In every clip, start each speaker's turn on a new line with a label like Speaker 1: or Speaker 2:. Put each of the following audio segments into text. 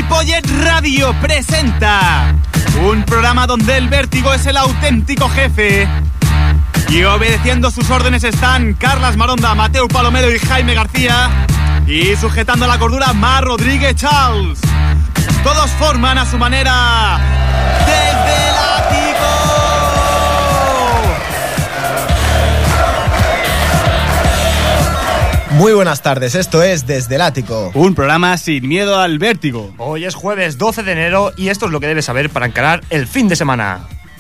Speaker 1: Ripollet Radio presenta un programa donde el vértigo es el auténtico jefe. Y obedeciendo sus órdenes están Carlas Maronda, Mateu Palomero y Jaime García. Y sujetando la cordura, Mar Rodríguez Charles. Todos forman a su manera Desde el Ático.
Speaker 2: Muy buenas tardes, esto es Desde el Ático.
Speaker 1: Un programa sin miedo al vértigo.
Speaker 3: Hoy es jueves 12 de enero y esto es lo que debes saber para encarar el fin de semana.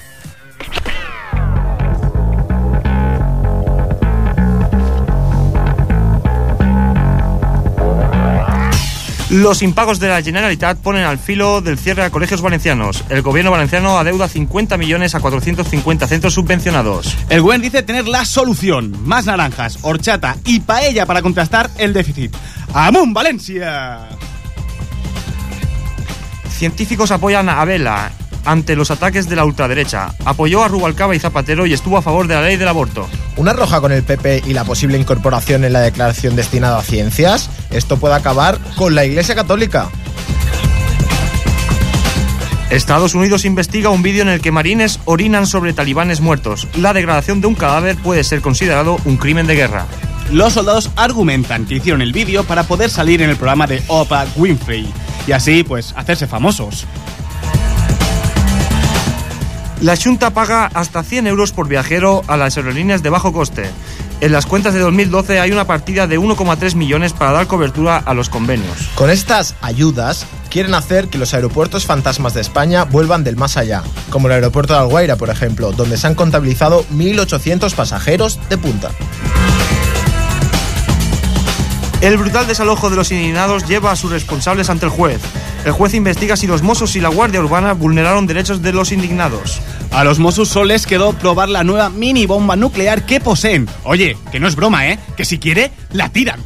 Speaker 3: Los impagos de la Generalitat ponen al filo del cierre a colegios valencianos. El gobierno valenciano adeuda 50 millones a 450 centros subvencionados.
Speaker 1: El Gobierno dice tener la solución. Más naranjas, horchata y paella para contrastar el déficit. ¡Amun, Valencia!
Speaker 3: Científicos apoyan a Vela ante los ataques de la ultraderecha. Apoyó a Rubalcaba y Zapatero y estuvo a favor de la ley del aborto.
Speaker 2: ¿Una roja con el PP y la posible incorporación en la declaración destinada a ciencias? Esto puede acabar con la Iglesia Católica.
Speaker 3: Estados Unidos investiga un vídeo en el que marines orinan sobre talibanes muertos. La degradación de un cadáver puede ser considerado un crimen de guerra.
Speaker 1: Los soldados argumentan que hicieron el vídeo para poder salir en el programa de Oprah Winfrey y así, pues, hacerse famosos.
Speaker 3: La Xunta paga hasta 100 euros por viajero a las aerolíneas de bajo coste. En las cuentas de 2012 hay una partida de 1,3 millones para dar cobertura a los convenios.
Speaker 2: Con estas ayudas quieren hacer que los aeropuertos fantasmas de España vuelvan del más allá, como el aeropuerto de Alguaire, por ejemplo, donde se han contabilizado 1.800 pasajeros de punta.
Speaker 3: El brutal desalojo de los indignados lleva a sus responsables ante el juez. El juez investiga si los Mossos y la Guardia Urbana vulneraron derechos de los indignados.
Speaker 1: A los Mossos solo les quedó probar la nueva mini bomba nuclear que poseen. Oye, que no es broma, que si quiere, la tiran.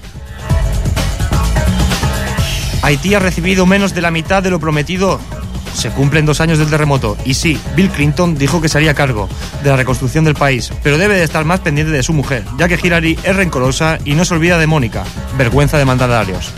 Speaker 3: Haití ha recibido menos de la mitad de lo prometido. Se cumplen 2 años del terremoto. Y sí, Bill Clinton dijo que se haría cargo de la reconstrucción del país, pero debe de estar más pendiente de su mujer, ya que Hillary es rencorosa y no se olvida de Mónica. Vergüenza de mandatarios.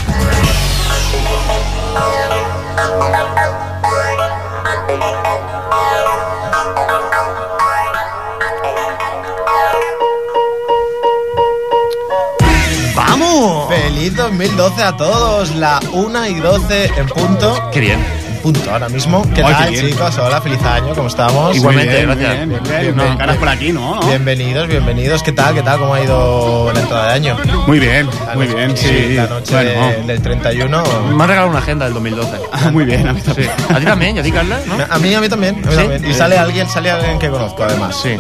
Speaker 2: ¡Vamos! ¡Feliz 2012 a todos! La 1:12 en punto.
Speaker 3: ¡Qué bien!
Speaker 2: Punto ahora mismo. ¿Qué tal, chicos? Hola, feliz año, ¿cómo estamos?
Speaker 3: Igualmente,
Speaker 1: bien,
Speaker 3: gracias.
Speaker 1: Bien. Caras por aquí, ¿no?
Speaker 2: Bienvenidos. ¿Qué tal? ¿Cómo ha ido la entrada de año?
Speaker 1: Muy bien, sí.
Speaker 2: La noche del 31.
Speaker 3: Me han regalado una agenda del 2012.
Speaker 1: Muy bien, a mí también.
Speaker 3: Sí. ¿A ti también? ¿Y a ti, Carla? ¿No?
Speaker 2: A mí también.
Speaker 3: ¿Sí?
Speaker 2: Y sale alguien que conozco, además.
Speaker 3: Sí.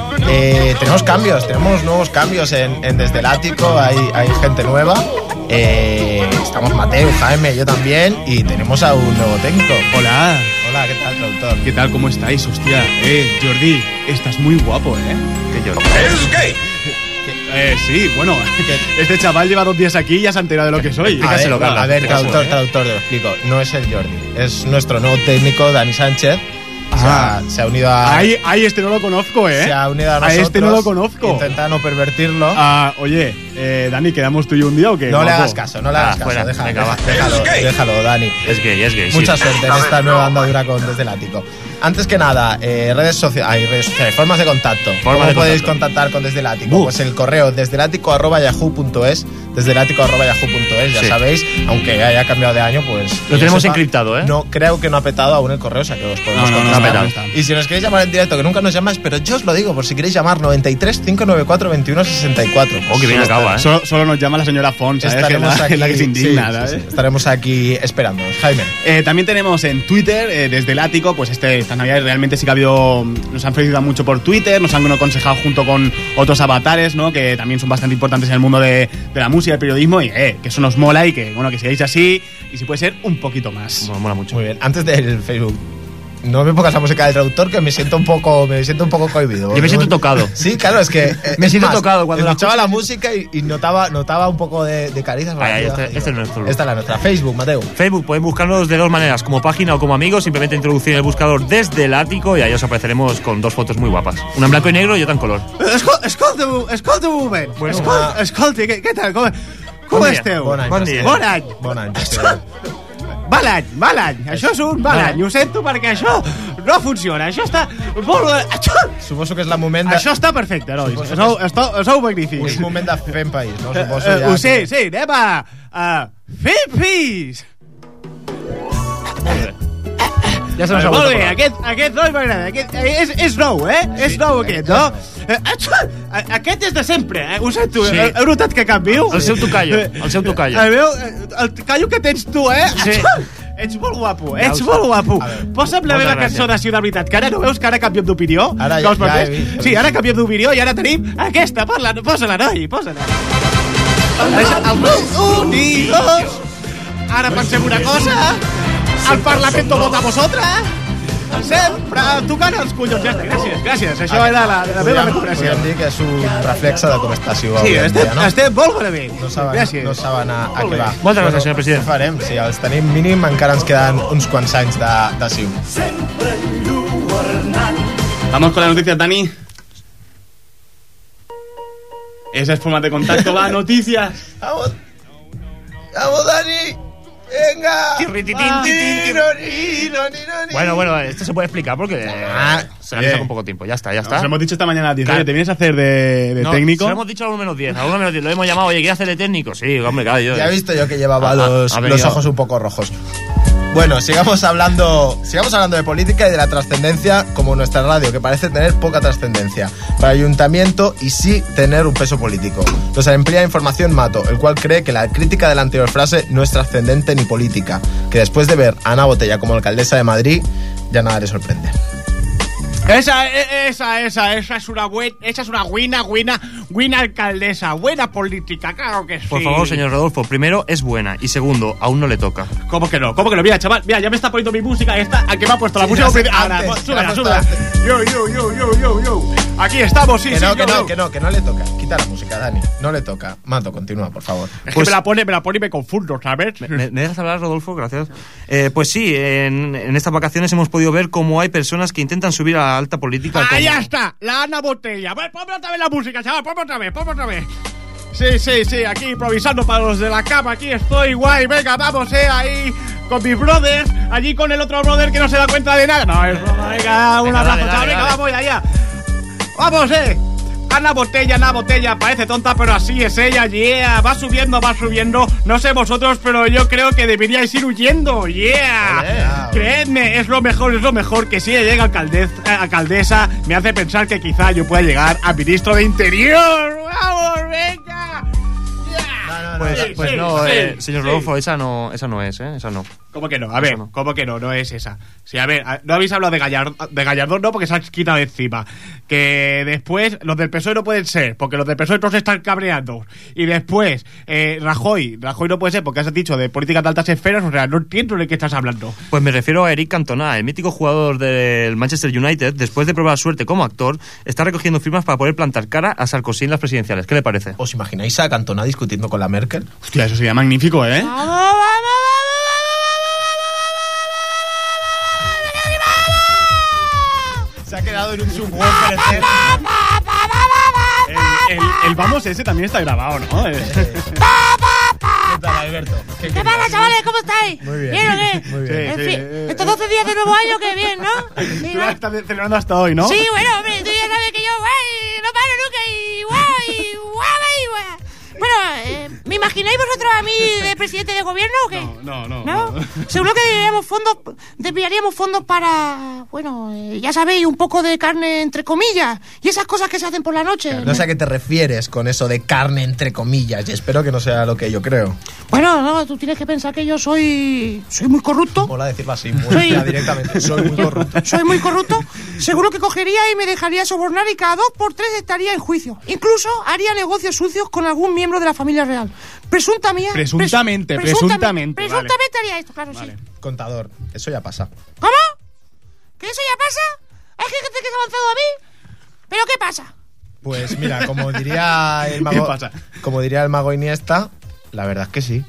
Speaker 2: Tenemos nuevos cambios en Desde el Ático, hay gente nueva. Estamos Mateo, Jaime, yo también, y tenemos a un nuevo técnico.
Speaker 1: Hola,
Speaker 2: ¿qué tal, traductor?
Speaker 1: ¿qué tal? ¿Cómo estáis? Hostia, Jordi, estás muy guapo,
Speaker 3: ¿Qué Jordi?
Speaker 4: ¡Es gay!
Speaker 1: Sí, bueno, este chaval lleva 2 días aquí y ya se ha enterado de lo que soy.
Speaker 2: A ver, traductor, te lo explico. No es el Jordi, es nuestro nuevo técnico, Dani Sánchez. Se ha unido a...
Speaker 1: Ay, este no lo conozco,
Speaker 2: Se ha unido a nosotros.
Speaker 1: A este no lo conozco.
Speaker 2: Intenta no pervertirlo.
Speaker 1: Oye, Dani, ¿quedamos tú y un día o qué?
Speaker 2: No le hagas caso.
Speaker 3: Fuera.
Speaker 2: Déjalo, Dani.
Speaker 3: Es gay.
Speaker 2: Mucha suerte en esta nueva andadura con Desde el Ático. Antes que nada, redes sociales, formas de contacto. ¿Cómo podéis contactar con Desde el Ático? Pues el correo desdelático@yahoo.es, desdelático@yahoo.es, ya sabéis, aunque haya cambiado de año, pues...
Speaker 3: Lo tenemos encriptado,
Speaker 2: No, creo que no ha petado aún el correo, o sea que os podemos contestar. Y si nos queréis llamar en directo, que nunca nos llamáis, pero yo os lo digo, por si queréis llamar, 93 594 21 64.
Speaker 3: Oh, que bien acaba,
Speaker 1: Solo nos llama la señora Fon, ¿sabes?
Speaker 2: Estaremos
Speaker 1: que es la que se indigna,
Speaker 2: sí,
Speaker 1: ¿sabes?
Speaker 2: sí. Estaremos aquí esperando. Jaime.
Speaker 1: También tenemos en Twitter, Desde el Ático, pues estas navidades realmente sí que ha habido... Nos han felicitado mucho por Twitter, nos han aconsejado junto con otros avatares, ¿no? Que también son bastante importantes en el mundo de la música y el periodismo, y que eso nos mola y que, bueno, que sigáis así, y si puede ser, un poquito más.
Speaker 3: Bueno, mola mucho.
Speaker 2: Muy bien. Antes del Facebook, no me pongas la música del traductor, que me siento un poco cohibido.
Speaker 3: Yo me siento tocado.
Speaker 2: Sí, claro, es que...
Speaker 3: me siento tocado cuando
Speaker 2: escuchaba la música y notaba un poco de caricia.
Speaker 3: Este es nuestro.
Speaker 2: Esta es la nuestra. Facebook, Mateo.
Speaker 3: Facebook, pueden buscarnos de 2 maneras, como página o como amigos, simplemente introducir en el buscador Desde el Ático y ahí os apareceremos con 2 fotos muy guapas. Una en blanco y negro y otra en color.
Speaker 1: Escolta un moment. Escolta, ¿qué tal? Com esteu?
Speaker 2: Bon any.
Speaker 1: Mal any. Això és un mal any. Ho sento perquè això no funciona. Això està molt...
Speaker 2: Suposo que és el moment de...
Speaker 1: Això està perfecte, nois. Sou magnífics.
Speaker 2: És un moment de fer país, no? Suposo ja...
Speaker 1: Ho sé, sí, anem a fer país.
Speaker 3: Ja se n'ha
Speaker 1: molt bé, aquest noi m'agrada. És nou, És nou aquest, no? Aquest és de sempre, Ho sento,
Speaker 3: Sí.
Speaker 1: heu notat que canvio?
Speaker 3: El seu tocayo.
Speaker 1: El tocayo que tens tu,
Speaker 3: Sí.
Speaker 1: Ets molt guapo, Posa'm la meva cançó de Ciutat Veritat, que ara no veus que ara canviem d'opinió?
Speaker 2: Ara ja he vist.
Speaker 1: Sí, ara canviem d'opinió i ara tenim aquesta, posa-la, noi, posa-la. Unidos. Ara pensem una cosa. El Parlamento vota a vosotras. Sempre tocant els collons. Ja està, gràcies. Això era la meva recuperació.
Speaker 2: Podríem dir que és un reflexe de com està Ciu
Speaker 1: Sí,
Speaker 2: avui en dia, no?
Speaker 1: estem molt malament.
Speaker 2: No saben a què va.
Speaker 3: Moltes gràcies, senyor president.
Speaker 2: Què farem? Si els tenim mínim, encara ens queden uns quants anys de Ciu.
Speaker 1: Vamos con las noticias, Dani. Ese es formato de contacto, va, noticias.
Speaker 2: ¡Vamos, Dani! ¡Venga!
Speaker 3: Bueno, esto se puede explicar porque se le ha un poco tiempo. Ya está.
Speaker 1: Nos hemos dicho esta mañana a 10. Claro. ¿Te vienes a hacer de técnico?
Speaker 3: Se lo hemos dicho a 1 menos 10. A 1 menos 10 lo hemos llamado. Oye, ¿quieres hacer de técnico? Sí, hombre, claro.
Speaker 2: Ya he visto yo que llevaba los ojos un poco rojos. Bueno, sigamos hablando de política y de la trascendencia, como nuestra radio, que parece tener poca trascendencia para el ayuntamiento y sí tener un peso político. Nos emplea información Mato, el cual cree que la crítica de la anterior frase no es trascendente ni política, que después de ver a Ana Botella como alcaldesa de Madrid, ya nada le sorprende.
Speaker 1: Esa es una buena alcaldesa, buena política, claro que sí.
Speaker 3: Por favor, señor Rodolfo, primero es buena y segundo, aún no le toca.
Speaker 1: ¿Cómo que no? Mira, chaval, ya me está poniendo mi música esta, ¿a qué me ha puesto la música? Ahora, súbela. Yo. Aquí estamos, sí.
Speaker 2: Que no le toca. Quita la música, Dani. No le toca. Mato, continúa, por favor.
Speaker 1: Es que me la pone y me confundo, ¿sabes?
Speaker 3: ¿Me dejas hablar, Rodolfo? Gracias. Pues sí, en estas vacaciones hemos podido ver cómo hay personas que intentan subir a la alta política.
Speaker 1: ¡Ah, ya está! La Ana Botella. Ponme otra vez la música, chaval, ponme otra vez. Sí, aquí improvisando para los de la cama, aquí estoy, guay, venga, vamos, ahí, con mis brothers, allí con el otro brother que no se da cuenta de nada. No, es broma, venga, un abrazo, chaval, venga, vamos allá. Vamos, Ana Botella, parece tonta, pero así es ella, yeah, va subiendo, no sé vosotros, pero yo creo que deberíais ir huyendo, yeah. Creedme, es lo mejor que si ella llega alcaldesa, me hace pensar que quizá yo pueda llegar a ministro de Interior, vamos, venga.
Speaker 3: Pues no, señor Rodolfo, esa no es, esa no.
Speaker 1: ¿Cómo que no? A ver, ¿cómo que no? No es esa. Sí, a ver, no habéis hablado de Gallardón, no, porque se han quitado de encima. Que después, los del PSOE no pueden ser, porque los del PSOE todos están cabreando. Y después, Rajoy no puede ser, porque has dicho de política de altas esferas, o sea, no entiendo de qué estás hablando.
Speaker 3: Pues me refiero a Eric Cantona, el mítico jugador del Manchester United, después de probar suerte como actor, está recogiendo firmas para poder plantar cara a Sarkozy en las presidenciales. ¿Qué le parece?
Speaker 2: ¿Os imagináis a Cantona discutiendo con la Merkel?
Speaker 1: Hostia, eso sería magnífico, ¿eh?
Speaker 2: Se ha quedado en un subwoofer.
Speaker 1: El vamos ese también está grabado, ¿no?
Speaker 2: ¿Qué tal, Alberto?
Speaker 4: ¿Qué pasa, chavales? ¿Cómo estáis?
Speaker 2: Muy bien.
Speaker 4: ¿Bien o qué?
Speaker 2: Muy bien.
Speaker 4: En fin, estos 12 días de nuevo año, qué bien, ¿no? Sí,
Speaker 1: Tú estás celebrando hasta hoy, ¿no?
Speaker 4: sí, bueno, hombre, tú ya sabes que yo, guay, no paro nunca y guay. Bueno, ¿me imagináis vosotros a mí de presidente de gobierno o qué?
Speaker 1: No.
Speaker 4: Seguro que desviaríamos fondos para, bueno, ya sabéis, un poco de carne entre comillas y esas cosas que se hacen por la noche.
Speaker 2: No sé a qué te refieres con eso de carne entre comillas, y espero que no sea lo que yo creo.
Speaker 4: Bueno, no, tú tienes que pensar que yo soy muy corrupto.
Speaker 2: Mola decirlo así, muy directamente. Soy muy corrupto.
Speaker 4: Soy muy corrupto. Seguro que cogería y me dejaría sobornar y cada 2 por 3 estaría en juicio. Incluso haría negocios sucios con algún miembro de la familia real. Presuntamente haría esto, claro, vale. Sí.
Speaker 2: Contador, eso ya pasa.
Speaker 4: ¿Cómo? ¿Que eso ya pasa? ¿Hay gente que se ha avanzado a mí? ¿Pero qué pasa?
Speaker 2: Pues mira, como diría el mago, como diría el mago Iniesta, la verdad es que sí.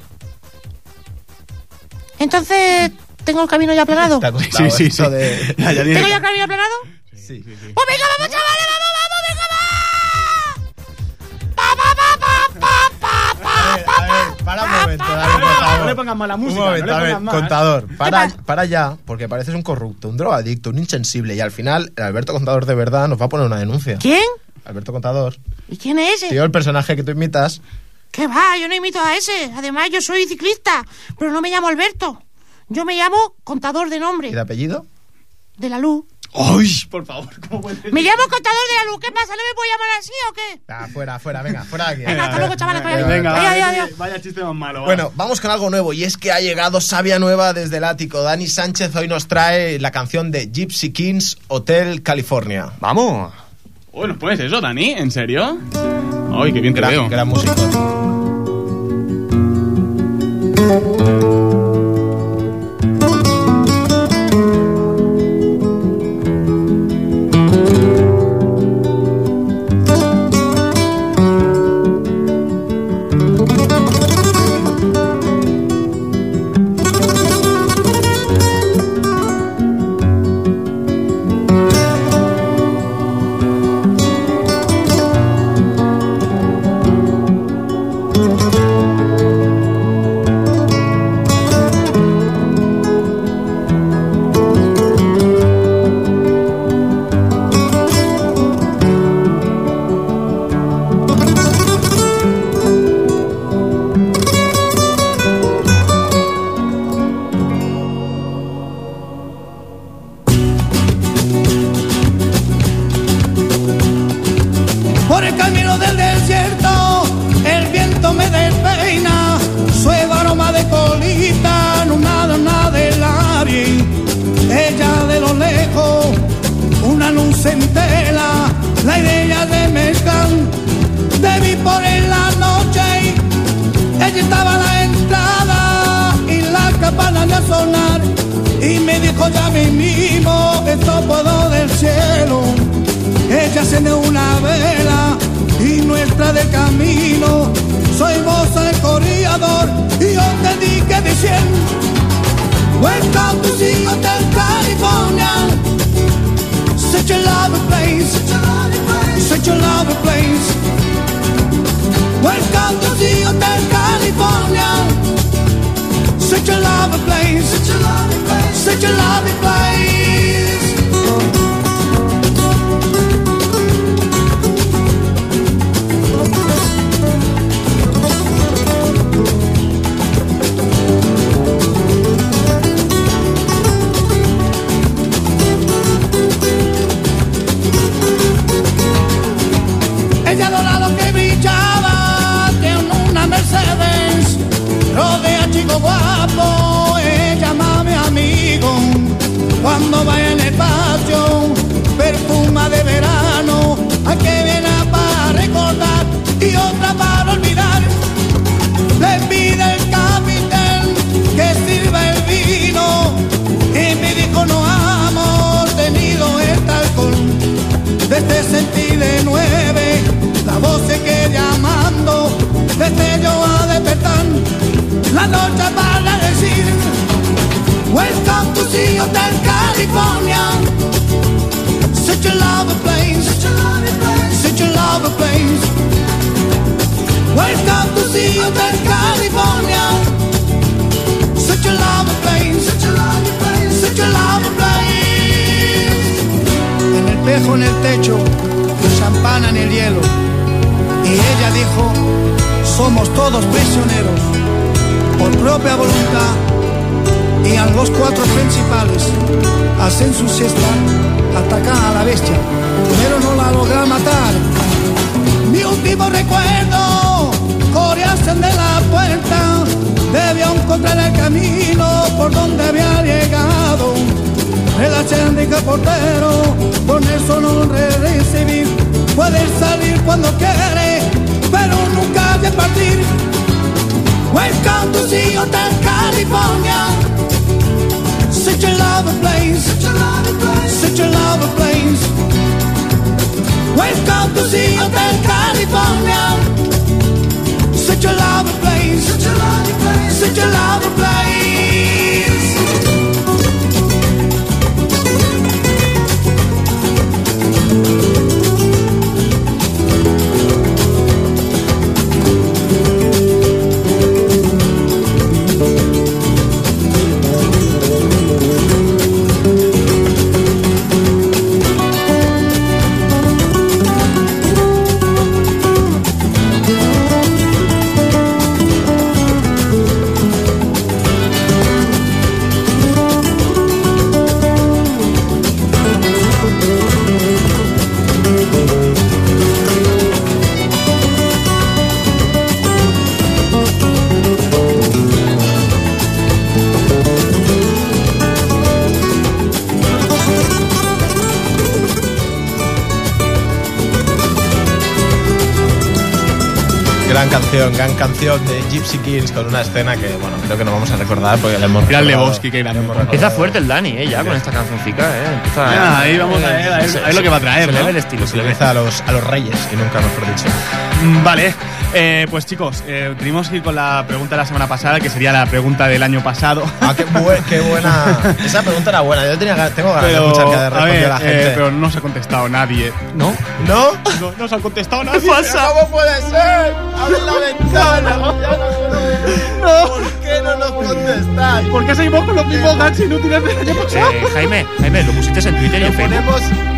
Speaker 4: Entonces, ¿tengo el camino ya aplanado?
Speaker 2: ¿Te ha costado
Speaker 1: Sí.
Speaker 2: eso de...
Speaker 4: ¿Tengo ya el camino aplanado?
Speaker 2: Sí.
Speaker 4: ¡Pues venga, vamos, chavales! ¡Vamos, venga, va!
Speaker 2: A ver, para un momento, Dani, por favor.
Speaker 1: no le pongas más la música.
Speaker 2: Un momento,
Speaker 1: no le
Speaker 2: a ver,
Speaker 1: pongas más.
Speaker 2: Contador, para ya, porque pareces un corrupto, un drogadicto, un insensible, y al final el Alberto Contador de verdad nos va a poner una denuncia.
Speaker 4: ¿Quién?
Speaker 2: Alberto Contador.
Speaker 4: ¿Y quién es ese?
Speaker 2: Tío, el personaje que tú imitas.
Speaker 4: ¿Qué va? Yo no imito a ese. Además, yo soy ciclista, pero no me llamo Alberto. Yo me llamo Contador de nombre.
Speaker 2: ¿Y de apellido?
Speaker 4: De la luz.
Speaker 1: ¡Ay, por favor! ¿Cómo puede ser?
Speaker 4: Me llamo Contador de la luz. ¿Qué pasa? ¿No me puedo llamar así o qué?
Speaker 2: Fuera, venga, fuera de aquí.
Speaker 4: Venga, hasta luego, chavales.
Speaker 1: Venga,
Speaker 4: Adiós.
Speaker 1: vaya chiste más malo. Va.
Speaker 2: Bueno, vamos con algo nuevo, y es que ha llegado Savia Nueva desde el ático. Dani Sánchez hoy nos trae la canción de Gypsy Kings, Hotel California.
Speaker 3: ¡Vamos!
Speaker 1: Bueno, pues eso, Dani, ¿en serio? ¡Ay, qué bien te veo!
Speaker 2: Gran música.
Speaker 5: En el techo, champán en el hielo, y ella dijo: somos todos prisioneros por propia voluntad, y a los 4 principales hacen su siesta, atacan a la bestia, pero no la logran matar. Mi último recuerdo, coreasen de la puerta, debió encontrar el camino por donde había llegado. El achendica portero, con eso no recibir. Puede salir cuando quiere, pero nunca de partir. Welcome to the Hotel California. Such a lovely place, such a lovely place, such a lovely place. Welcome to the Hotel California. Such a lovely place, such a lovely place, such a lovely place.
Speaker 2: gran canción de Gypsy Kings con una escena que, bueno, creo que no vamos a recordar porque le hemos
Speaker 1: Gran Lebowski, que grande.
Speaker 3: Empieza fuerte el Dani, ya, con esta cancioncica,
Speaker 1: Ahí vamos a ver lo que va a traer,
Speaker 3: se
Speaker 1: ¿no?
Speaker 3: le ve el estilo,
Speaker 2: Se le empieza a los reyes, que nunca mejor dicho.
Speaker 1: Vale, pues chicos, tenemos que ir con la pregunta de la semana pasada, que sería la pregunta del año pasado.
Speaker 2: Qué buena. Esa pregunta era buena. Yo tengo ganas de escuchar que respondió la gente.
Speaker 1: Pero no nos ha contestado nadie.
Speaker 3: ¿No?
Speaker 2: ¿No?
Speaker 1: No nos ha contestado nadie.
Speaker 2: ¿Qué pasa? ¿Cómo puede ser? ¡Abre la ventana!
Speaker 1: No.
Speaker 2: ¿Por qué no nos contestáis?
Speaker 1: ¿Por qué seguimos con los mismos gags inútiles del año pasado?
Speaker 3: Jaime, lo pusiste en Twitter y en Facebook.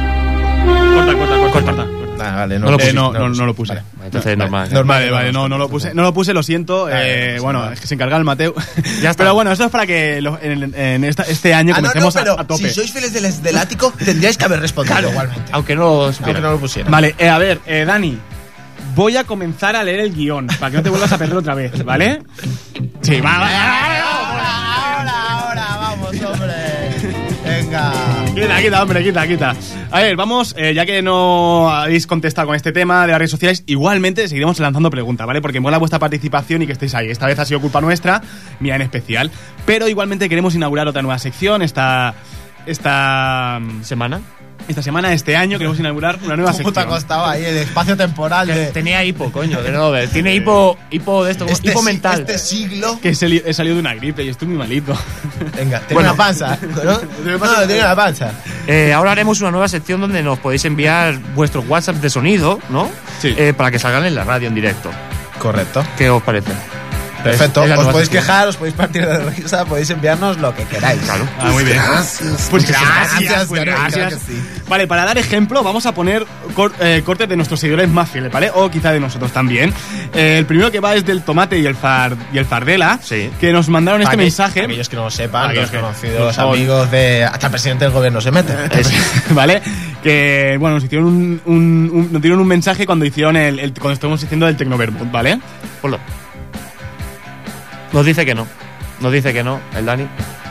Speaker 1: Corta.
Speaker 2: Vale,
Speaker 3: No lo pusiste.
Speaker 1: No lo puse.
Speaker 3: Vale, entonces normal.
Speaker 1: Vale, no lo puse. No lo puse, lo siento. Bueno, es que se encarga el Mateo.
Speaker 3: Ya está.
Speaker 1: Pero bueno, eso es para que en este año comencemos a tope.
Speaker 2: Si sois fieles del ático, tendríais que haber respondido igualmente.
Speaker 3: Aunque no
Speaker 2: lo pusieran.
Speaker 1: Vale, a ver, Dani. Voy a comenzar a leer el guión para que no te vuelvas a perder otra vez, ¿vale? Sí, va.
Speaker 2: Ahora, vamos, hombre. Venga.
Speaker 1: Quita. A ver, vamos, ya que no habéis contestado con este tema de las redes sociales, igualmente seguiremos lanzando preguntas, ¿vale? Porque mola vuestra participación y que estéis ahí. Esta vez ha sido culpa nuestra, mía en especial. Pero igualmente queremos inaugurar otra nueva sección esta
Speaker 3: semana.
Speaker 1: Esta semana, este año, queremos inaugurar una nueva sección.
Speaker 2: ¿Cómo te ha costado ahí el espacio temporal de...
Speaker 3: Tenía hipo, coño, de nuevo. Tiene hipo de esto, hipo mental.
Speaker 2: Este siglo...
Speaker 1: Que he salido de una gripe y estoy muy malito.
Speaker 2: Venga, tiene una panza, ¿no? Tiene una panza.
Speaker 3: Ahora haremos una nueva sección donde nos podéis enviar vuestros WhatsApp de sonido, ¿no?
Speaker 1: Sí.
Speaker 3: Para que salgan en la radio en directo.
Speaker 2: Correcto.
Speaker 3: ¿Qué os parece?
Speaker 2: Perfecto,
Speaker 3: Es la
Speaker 2: os
Speaker 3: nueva
Speaker 2: podéis
Speaker 3: sección.
Speaker 2: quejar, os podéis partir de risa, podéis enviarnos lo que queráis.
Speaker 3: Claro.
Speaker 1: Muy bien.
Speaker 2: Gracias.
Speaker 1: Pues
Speaker 2: Gracias.
Speaker 1: gracias.
Speaker 2: Que sí.
Speaker 1: Vale, para dar ejemplo, vamos a poner cortes de nuestros seguidores más fieles, ¿vale? O quizá de nosotros también. El primero que va es del Tomate y el Fardela,
Speaker 3: Sí.
Speaker 1: que nos mandaron este mensaje.
Speaker 2: Aquellos que no lo sepan,
Speaker 1: Aquellos
Speaker 2: los
Speaker 1: que
Speaker 2: conocidos
Speaker 1: no.
Speaker 2: amigos de... Hasta el presidente del gobierno se mete.
Speaker 1: ¿Vale? Que, bueno, nos hicieron nos dieron un mensaje cuando hicieron cuando estuvimos diciendo del Tecnovermut, ¿vale?
Speaker 3: Ponlo. Nos dice que no, el Dani.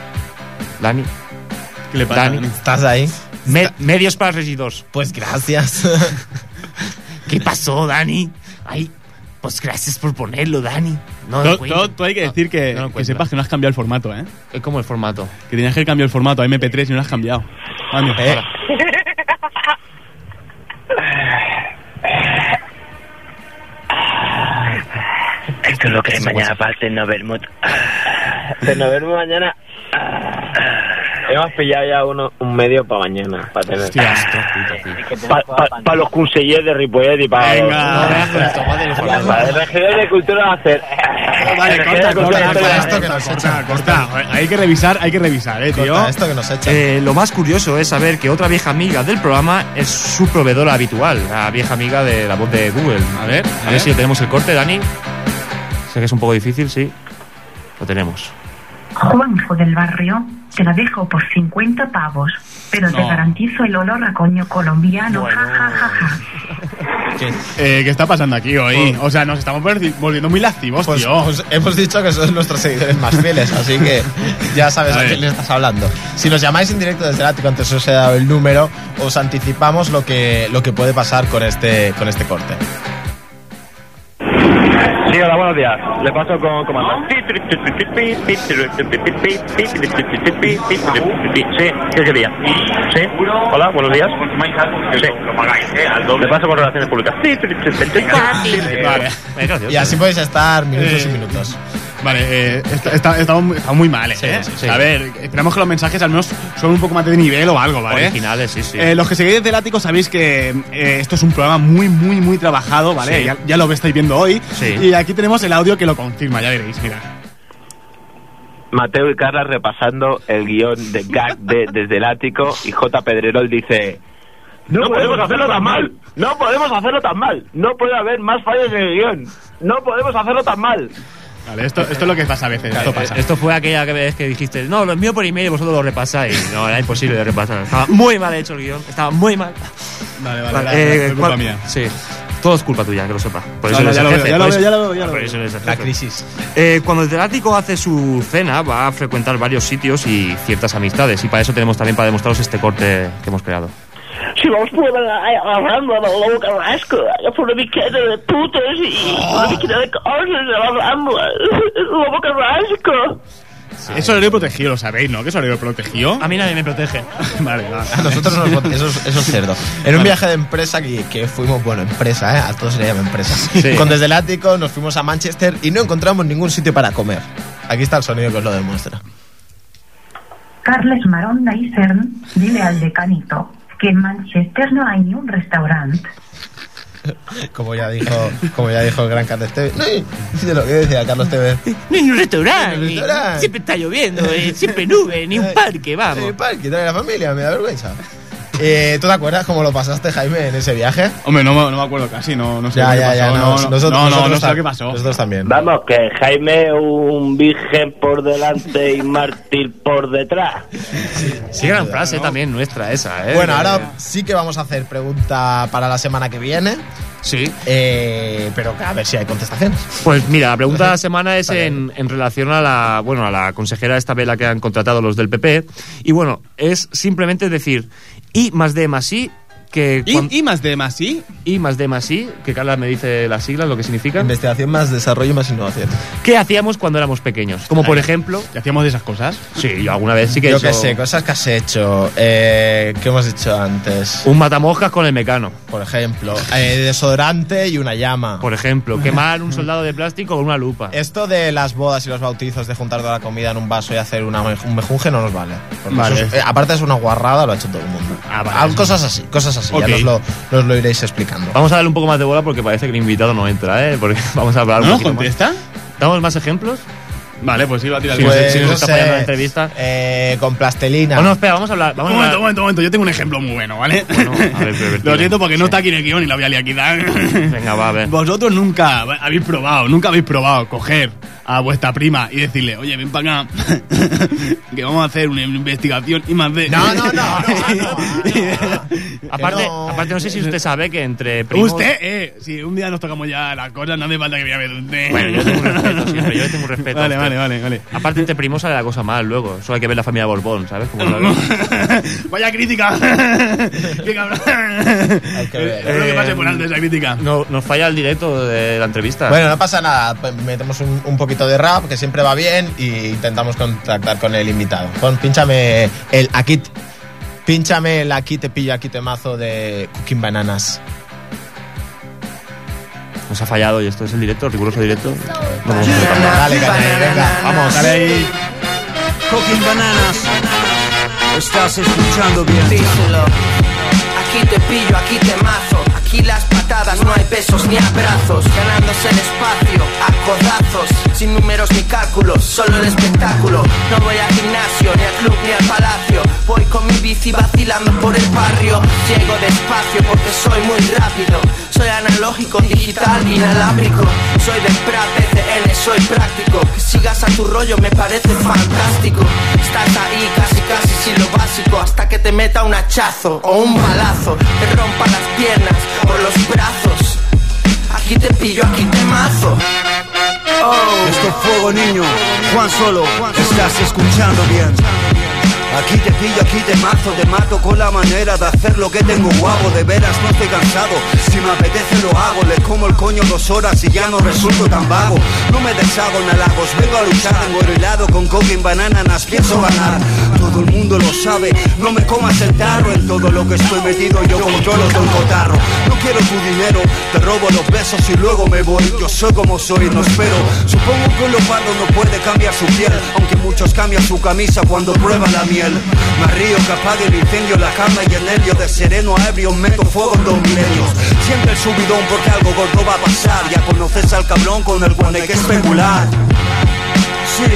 Speaker 1: ¿Qué le pasa?
Speaker 3: Dani.
Speaker 2: ¿Estás ahí?
Speaker 3: Medios para regidors.
Speaker 2: Pues gracias.
Speaker 3: ¿Qué pasó, Dani? Ay, pues gracias por ponerlo, Dani. No
Speaker 1: Tú hay que decir que sepas que no has cambiado el formato, ¿eh?
Speaker 3: Es como el formato.
Speaker 1: Que tenías que cambiar el formato a MP3 y no lo has cambiado.
Speaker 3: Ahora.
Speaker 6: Esto es lo que hay mañana para el Tecnovermut. Tecnovermut mañana. Hemos pillado ya un medio para mañana. Para tener. Para los consejeros de Ripollet y para.
Speaker 1: Venga.
Speaker 6: Para el regidor de cultura va a hacer.
Speaker 1: Vale,
Speaker 6: corta.
Speaker 1: corta. Hay que revisar, tío.
Speaker 2: Corta esto que nos echa.
Speaker 3: Lo más curioso es saber que otra vieja amiga del programa es su proveedora habitual, la vieja amiga de la voz de Google.
Speaker 1: A ver
Speaker 3: si tenemos el corte, Dani. Sé que es un poco difícil, sí. Lo tenemos.
Speaker 7: Juanjo del barrio, te la dejo por 50 pavos, pero te garantizo el olor a coño colombiano.
Speaker 3: Bueno.
Speaker 7: Ja, ja, ja, ja.
Speaker 1: ¿Qué está pasando aquí hoy? O sea, nos estamos volviendo muy lascivos,
Speaker 2: Pues,
Speaker 1: tío.
Speaker 2: pues hemos dicho que son nuestros seguidores más fieles, así que ya sabes a quién le estás hablando. Si nos llamáis en directo desde el ático, antes os he dado el número, os anticipamos lo que puede pasar con este corte.
Speaker 6: Sí, hola, buenos días. Le paso con comando. Sí, ¿qué quería? Sí, hola, buenos días. Sí, le paso con relaciones públicas.
Speaker 1: Vale.
Speaker 2: Y así podéis estar minutos y minutos.
Speaker 1: Vale, está muy mal, ¿eh?
Speaker 3: Sí.
Speaker 1: A ver, esperamos que los mensajes al menos son un poco más de nivel o algo, ¿vale?
Speaker 3: Originales, sí.
Speaker 1: Los que seguís del ático sabéis que esto es un programa muy trabajado, ¿vale?
Speaker 3: Sí.
Speaker 1: Ya lo estáis viendo hoy.
Speaker 3: Sí.
Speaker 1: Y aquí tenemos el audio que lo confirma, ya veréis, mira.
Speaker 6: Mateo y Carla repasando el guión de gag desde el ático y J. Pedrerol dice: No podemos hacerlo tan mal. No podemos hacerlo tan mal. No puede haber más fallos en el guión. No podemos hacerlo tan mal.
Speaker 1: Vale, esto es lo que pasa a veces. Esto pasa.
Speaker 3: Esto fue aquella vez que dijiste, no, lo envío por email y vosotros lo repasáis. No, era imposible de repasar. Estaba muy mal hecho el guión. Estaba muy mal.
Speaker 1: Vale, es culpa mía.
Speaker 3: Sí. Todo es culpa tuya, que lo sepa. Por eso
Speaker 1: No,
Speaker 3: eres
Speaker 1: ya
Speaker 3: el
Speaker 1: lo
Speaker 3: jefe.
Speaker 1: veo, ya lo
Speaker 3: Por
Speaker 1: veo.
Speaker 3: eso eres el
Speaker 2: La
Speaker 3: jefe.
Speaker 2: crisis.
Speaker 3: Cuando el Ático hace su cena, va a frecuentar varios sitios y ciertas amistades. Y para eso tenemos también para demostraros este corte que hemos creado.
Speaker 6: Si vos podem anar a la Rambla del Lobo Carrasco, agafar una miqueta de putes y una miqueta de cosas a la Rambla, el Lobo Carrasco.
Speaker 1: Es horario protegido, lo sabéis, ¿no? ¿Qué es horario protegido?
Speaker 3: A mí nadie me protege.
Speaker 1: Vale, va.
Speaker 2: A nosotros eso es cerdo. En un viaje de empresa que fuimos, empresa, a todos se le llama empresa.
Speaker 3: Sí.
Speaker 2: Con Desde el Ático nos fuimos a Manchester y no encontramos ningún sitio para comer. Aquí está el sonido que os lo demuestra.
Speaker 7: Carles Maronda y Cern, dile al decanito que en Manchester no hay ni un restaurante.
Speaker 2: Como ya dijo el gran Carlos Tevez. No, lo que decía Carlos Tevez.
Speaker 3: Ni un restaurante.
Speaker 2: Ni un restaurante.
Speaker 3: Siempre está lloviendo, siempre nube, ni un parque, vamos.
Speaker 2: Ni un parque, trae la familia, me da vergüenza. ¿Tú te acuerdas cómo lo pasaste, Jaime, en ese viaje?
Speaker 1: Hombre, no me acuerdo casi, no sé
Speaker 2: Ya,
Speaker 1: qué pasó.
Speaker 2: Nosotros
Speaker 1: sé qué pasó.
Speaker 2: Nosotros también.
Speaker 6: Vamos, que Jaime un virgen por delante y mártir por detrás.
Speaker 3: Sí, gran frase también nuestra esa,
Speaker 2: Bueno, ahora sí que vamos a hacer pregunta para la semana que viene.
Speaker 3: Sí.
Speaker 2: Pero a ver si hay contestaciones.
Speaker 3: Pues mira, la pregunta de la semana es en relación a la consejera esta vela que han contratado los del PP. Y bueno, es simplemente decir I más D más I.
Speaker 1: ¿Y más D más I?
Speaker 3: I más D más I, que Carla me dice las siglas, lo que significa.
Speaker 2: Investigación más desarrollo más innovación.
Speaker 3: ¿Qué hacíamos cuando éramos pequeños? Como por ejemplo...
Speaker 1: ¿Y hacíamos de esas cosas?
Speaker 3: Sí, yo alguna vez sí que he
Speaker 2: Yo
Speaker 3: hecho...
Speaker 2: qué sé, cosas que has hecho. ¿Qué hemos hecho antes?
Speaker 3: Un matamoscas con el mecano.
Speaker 2: Por ejemplo, desodorante y una llama.
Speaker 3: Por ejemplo, quemar un soldado de plástico con una lupa.
Speaker 2: Esto de las bodas y los bautizos, de juntar toda la comida en un vaso y hacer un mejunje no nos vale.
Speaker 1: Vale.
Speaker 2: Eso es, aparte es una guarrada, lo ha hecho todo el mundo.
Speaker 1: Vale.
Speaker 2: Cosas así.
Speaker 1: Okay.
Speaker 2: Ya nos lo iréis explicando.
Speaker 3: Vamos a darle un poco más de bola porque parece que el invitado no entra, Porque vamos a hablar un
Speaker 1: ¿No
Speaker 3: poquito
Speaker 1: contesta?
Speaker 3: más. ¿Damos más ejemplos?
Speaker 1: Vale, pues iba a tirar
Speaker 3: Sí,
Speaker 1: el
Speaker 3: si nos está fallando la entrevista.
Speaker 2: Con plastelina.
Speaker 3: No, espera, vamos a hablar.
Speaker 1: Un momento, yo tengo un ejemplo muy bueno, ¿vale?
Speaker 3: Bueno, a ver,
Speaker 1: lo siento porque no está aquí en el guión y la voy a liar aquí.
Speaker 3: Venga, va, a ver.
Speaker 1: Vosotros nunca habéis probado coger a vuestra prima y decirle, oye, ven para acá, que vamos a hacer una investigación y más de...
Speaker 2: No.
Speaker 3: Aparte, no sé si usted sabe que entre primos...
Speaker 1: Usted, si un día nos tocamos ya las cosas, no hace falta que me llame usted.
Speaker 3: Bueno, yo tengo un respeto siempre, yo tengo un respeto.
Speaker 1: Vale.
Speaker 3: Aparte, entre primos sale la cosa mal luego. Solo hay que ver la familia Borbón, ¿sabes? Como
Speaker 1: Vaya crítica. Qué cabrón.
Speaker 2: Hay que ver.
Speaker 1: Espero que pase por alto esa crítica.
Speaker 3: No, nos falla el directo de la entrevista.
Speaker 2: Bueno, no pasa nada. Metemos un poquito de rap, que siempre va bien, y intentamos contactar con el invitado. Pínchame el aquí te pillo, aquí te mazo de Cooking Bananas.
Speaker 3: Nos ha fallado y esto es el directo, el riguroso directo.
Speaker 2: Dale, caña, venga, vamos.
Speaker 1: Dale ahí.
Speaker 8: Cooking Bananas. Estás escuchando bien.
Speaker 9: Díselo. Aquí te pillo, aquí te mazo. Aquí las patadas, no hay besos ni abrazos. Ganándose el espacio, a codazos. Sin números ni cálculos, solo el espectáculo. No voy al gimnasio, ni al club, ni al palacio. Voy con mi bici vacilando por el barrio. Llego despacio porque soy muy rápido. Soy analógico, digital, inalámbrico. Soy del Prat, BCN, soy práctico. Que sigas a tu rollo me parece fantástico. Estás ahí casi sin lo básico. Hasta que te meta un hachazo o un balazo. Te rompa las piernas por los brazos. Aquí te pillo, aquí te mazo. Oh.
Speaker 8: Esto es fuego, niño. Juan Solo, estás escuchando bien. Aquí te pillo, aquí te mazo, te mato con la manera de hacer lo que tengo guapo. De veras no estoy cansado, si me apetece lo hago. Le como el coño 2 horas y ya no resulto tan vago. No me deshago en halagos, vengo a luchar. Engorilado con Cooking Bananas, pienso ganar. Todo el mundo lo sabe, no me comas el tarro. En todo lo que estoy metido yo controlo todo el cotarro. No quiero tu dinero, te robo los besos y luego me voy. Yo soy como soy, no espero. Supongo que un leopardo no puede cambiar su piel, aunque muchos cambian su camisa cuando prueban la miel. Me río que apague el incendio, la calma y el nervio. De sereno a ebrio meto fuego en 2 milenios. Siempre el subidón porque algo gordo va a pasar. Ya conoces al cabrón con el cual hay que especular. Sí.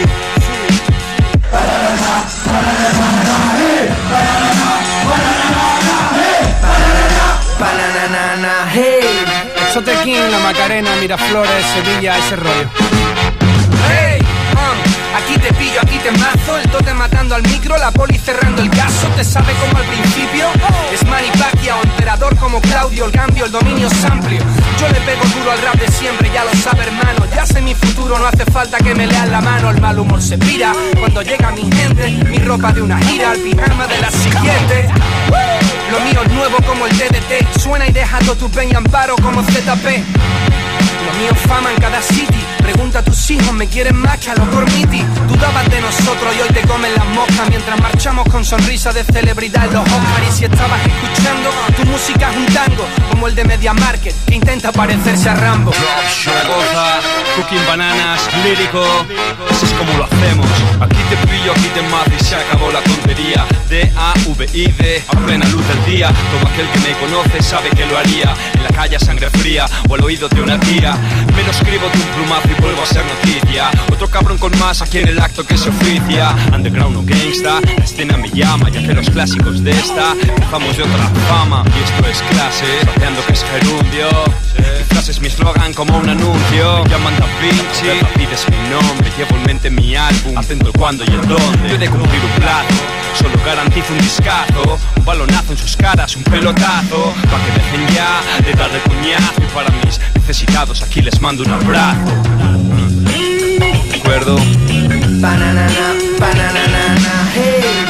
Speaker 9: Hey.
Speaker 10: Exote King, La Macarena, Miraflores, Sevilla, ese rollo.
Speaker 9: Hey, aquí te pillo, aquí te mazo. El tote matando al micro, la poli cerrando el caso. Te sabe como al principio. Es Manny Pacquiao, emperador como Claudio. El cambio, el dominio es amplio. Yo le pego duro al rap de siempre, ya lo sabe hermano. Ya sé mi futuro, no hace falta que me lean la mano. El mal humor se pira cuando llega mi gente. Mi ropa de una gira, el pijama de la siguiente.
Speaker 10: Lo mío es nuevo como el DDT. Suena y deja todo tu peña amparo como ZP. Lo mío es fama en cada city. Pregunta a tus hijos, me quieren más que a los Gormiti. Dudabas de nosotros y hoy te comen las moscas mientras marchamos con sonrisa de celebridad en los Oscars. Y si estabas escuchando, tu música es un tango como el de Media Market que intenta parecerse a Rambo.
Speaker 11: Zaragoza, cooking bananas, lírico, así es como lo hacemos. Aquí te pillo, aquí te mato y se acabó la tontería. D-A-V-I-D, a plena luz del día. Todo aquel que me conoce sabe que lo haría. En la calle a sangre fría o al oído de una tía. Me lo escribo de un plumazo y vuelvo a ser noticia. Otro cabrón con más aquí en el acto que se oficia. Underground o gangsta, la escena me llama. Ya que los clásicos de esta empezamos de otra fama. Y esto es clase, rapeando que es gerundio. Quizás es mi eslogan como un anuncio. Me llaman Da Vinci, David es mi nombre. Llevo en mente mi álbum, atento el cuándo y el dónde. Yo he de cumplir un plazo, solo garantizo un discazo. Un balonazo en sus caras, un pelotazo. Pa' que dejen ya de darle puñazo. Y para mis necesitados aquí les mando un abrazo. ¿De acuerdo?
Speaker 9: Bananana, bananana, hey.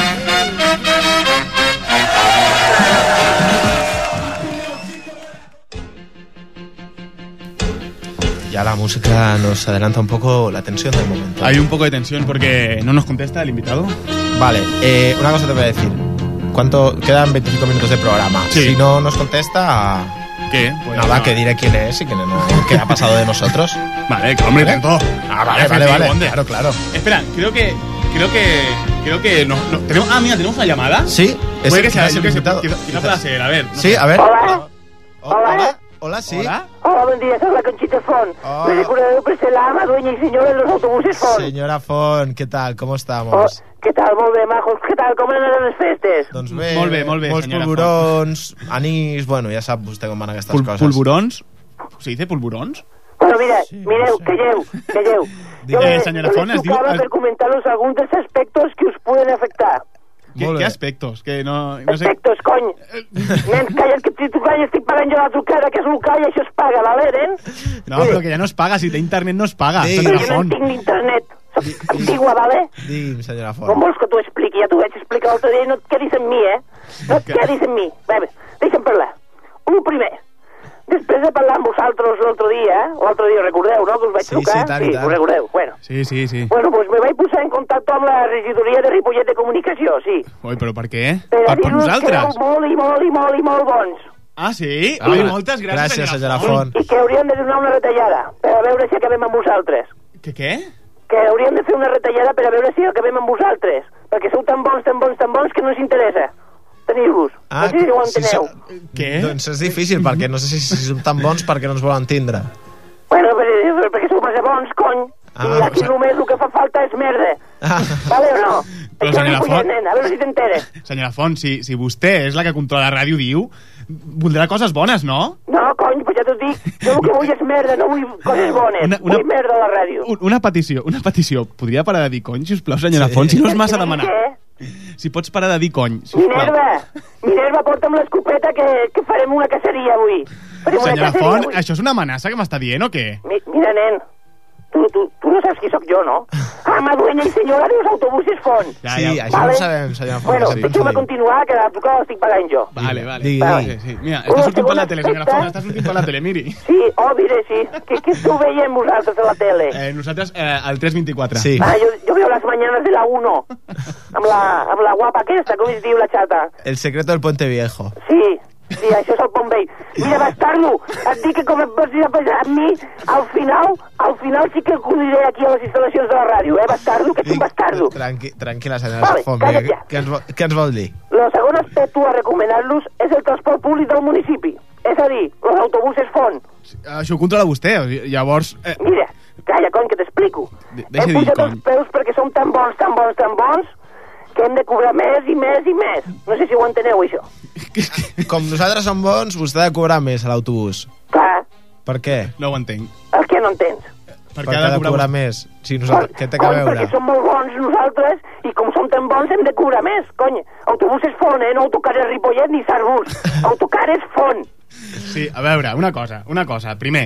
Speaker 2: Ya la música nos adelanta un poco la tensión del momento.
Speaker 1: Hay un poco de tensión porque no nos contesta el invitado.
Speaker 2: Vale, una cosa te voy a decir. ¿Cuánto? Quedan 25 minutos de programa.
Speaker 1: Sí.
Speaker 2: Si no nos contesta...
Speaker 1: ¿Qué? Pues
Speaker 2: nada,
Speaker 1: no.
Speaker 2: Que diré quién es y quién no, qué ha pasado de nosotros.
Speaker 1: Vale, que hombre,
Speaker 2: ¿Vale?
Speaker 1: todo.
Speaker 2: Vale. Claro.
Speaker 1: Espera, creo que no, tenemos. Ah, mira, tenemos una llamada.
Speaker 2: Sí,
Speaker 1: Puede que sea
Speaker 2: el
Speaker 1: yo que sé,
Speaker 2: invitado.
Speaker 1: quizá pueda ser, a ver. No
Speaker 2: Sí,
Speaker 1: sé.
Speaker 2: a ver.
Speaker 7: Hola.
Speaker 2: Hola, sí.
Speaker 1: Hola.
Speaker 7: Hola, buen día, soy la Conchita Font.
Speaker 2: Hola.
Speaker 7: Me recuerdo de ser la ama, dueña y señora de los autobuses Font.
Speaker 2: Senyora Font, què tal? Com estamos?
Speaker 7: Què tal? Molt bé, majos. Què tal? Com anaven les festes?
Speaker 2: Doncs bé,
Speaker 1: Molt bé,
Speaker 2: molts
Speaker 1: senyora
Speaker 2: polvorons, anís... Bueno, ja sap vostè com van aquestes coses.
Speaker 1: ¿Pulburons? ¿Se dice pulburons?
Speaker 7: Bueno, mira, mireu, calleu.
Speaker 1: Senyora Font, es diu...
Speaker 7: trucava per comentaros alguns dels aspectos que us poden afectar.
Speaker 1: ¿Qué aspectos? Que no sé...
Speaker 7: Aspectos, cony. Nens, calla, que si tu calles estic pagant jo la trucada, que és local i això es paga, ¿vale, nen?
Speaker 1: No, pero que ya no es paga, si té internet no es paga,
Speaker 2: Sí.
Speaker 1: senyora
Speaker 7: Jo no
Speaker 1: Font.
Speaker 7: tinc internet. Soc antigua, ¿vale?
Speaker 2: Digui'm, senyora
Speaker 7: Com
Speaker 2: Font.
Speaker 7: vols que t'ho expliqui? Ja t'ho vaig explicar l'altre dia i no et quedis amb mi, No et quedis amb mi. Bé, deixa'm parlar. Un primer. Després de parlar amb vosaltres l'altre dia recordeu, no?, que us vaig trucar?
Speaker 2: Sí, tant.
Speaker 7: Ho recordeu? Bueno.
Speaker 1: Sí.
Speaker 7: Bueno, pues me vaig posar en contacte amb la regidoria de Ripollet de Comunicació, sí.
Speaker 1: Oi, però per què?
Speaker 7: Per
Speaker 1: Per
Speaker 7: dir-vos que
Speaker 1: nosaltres?
Speaker 7: éreu molt bons.
Speaker 1: Ah, sí?
Speaker 2: Ah,
Speaker 1: Oi, moltes gràcies,
Speaker 2: gràcies, senyora Font.
Speaker 7: I que hauríem de donar una retallada per a veure si acabem amb vosaltres.
Speaker 1: Què?
Speaker 7: Que hauríem de fer una retallada per a veure si acabem amb vosaltres. Perquè sou tan bons que no us interessa tenir-vos. No sé si ho enteneu.
Speaker 1: Què?
Speaker 2: Doncs és difícil, perquè no sé si som tan bons perquè no ens volen tindre.
Speaker 7: Bueno, perquè sou massa bons, cony. I aquí només el que fa falta és merda. Vale o no?
Speaker 1: Però,
Speaker 7: Això
Speaker 1: senyora
Speaker 7: no
Speaker 1: Font...
Speaker 7: nen, a veure si t'enteres.
Speaker 1: Senyora Font, si vostè és la que controla la ràdio, diu, voldrà coses bones, no?
Speaker 7: No, cony, pues ja t'ho dic. Jo el que vull és merda, no vull coses bones. Vull merda a la ràdio.
Speaker 1: Una petició. Podria parar de dir cony, sisplau, senyora Font, si no és massa demanar. Si pots parar de dir cony, sisplau.
Speaker 7: Minerva, porta'm l'escopeta que farem una caceria avui.
Speaker 1: Senyora Font, això és una amenaça que m'està dient o què?
Speaker 7: Mira, nen, tu no saps qui sóc jo, no? Ama, dueña i senyora dels autobuses Font.
Speaker 2: Sí, això ho sabem, senyora Font.
Speaker 7: Bueno, deixeu-me continuar, que la trucada l'estic pagant jo.
Speaker 1: Vale.
Speaker 2: Digui.
Speaker 1: Sí. Mira, està sortint per la tele, senyora Font, està sortint per la tele, miri.
Speaker 7: Sí, mira, sí. Què esteu veient vosaltres a la tele?
Speaker 1: Nosaltres, al 324.
Speaker 2: Sí.
Speaker 7: Jo veo las mañanas de la 1, amb la guapa aquesta, com es diu la xata.
Speaker 2: El secreto del Puente Viejo.
Speaker 7: Sí, això és el Pont Vell. Mira, bastardo, et dic que com et pots ir a passar amb mi, al final sí que acudiré aquí a les instal·lacions de la ràdio, bastardo, que ets un bastardo.
Speaker 2: Tranquil·la, senyora Font. Què ens vol dir?
Speaker 7: El segon aspecte a recomanar-los és el transport públic del municipi. És a dir, els autobuses Font.
Speaker 1: Això ho controla vostè, llavors...
Speaker 7: Mira, calla, cony, que t'explico.
Speaker 1: Deixa
Speaker 7: Hem
Speaker 1: dir,
Speaker 7: pujat els preus perquè som tan bons, que hem de cobrar més i més i més. No sé si ho enteneu, això.
Speaker 2: Com nosaltres som bons, vostè ha de cobrar més a l'autobús.
Speaker 7: Clar.
Speaker 2: Per què?
Speaker 1: No ho entenc.
Speaker 7: El que no entens?
Speaker 2: Perquè ha de cobrar més. Sí, nosaltres, què té que veure?
Speaker 7: Perquè som molt bons nosaltres i com som tan bons hem de cobrar més, cony. Autobuses Font, no autocares Ripollet ni Sarbús. Autocares Font.
Speaker 1: Sí, a veure, una cosa. Primer,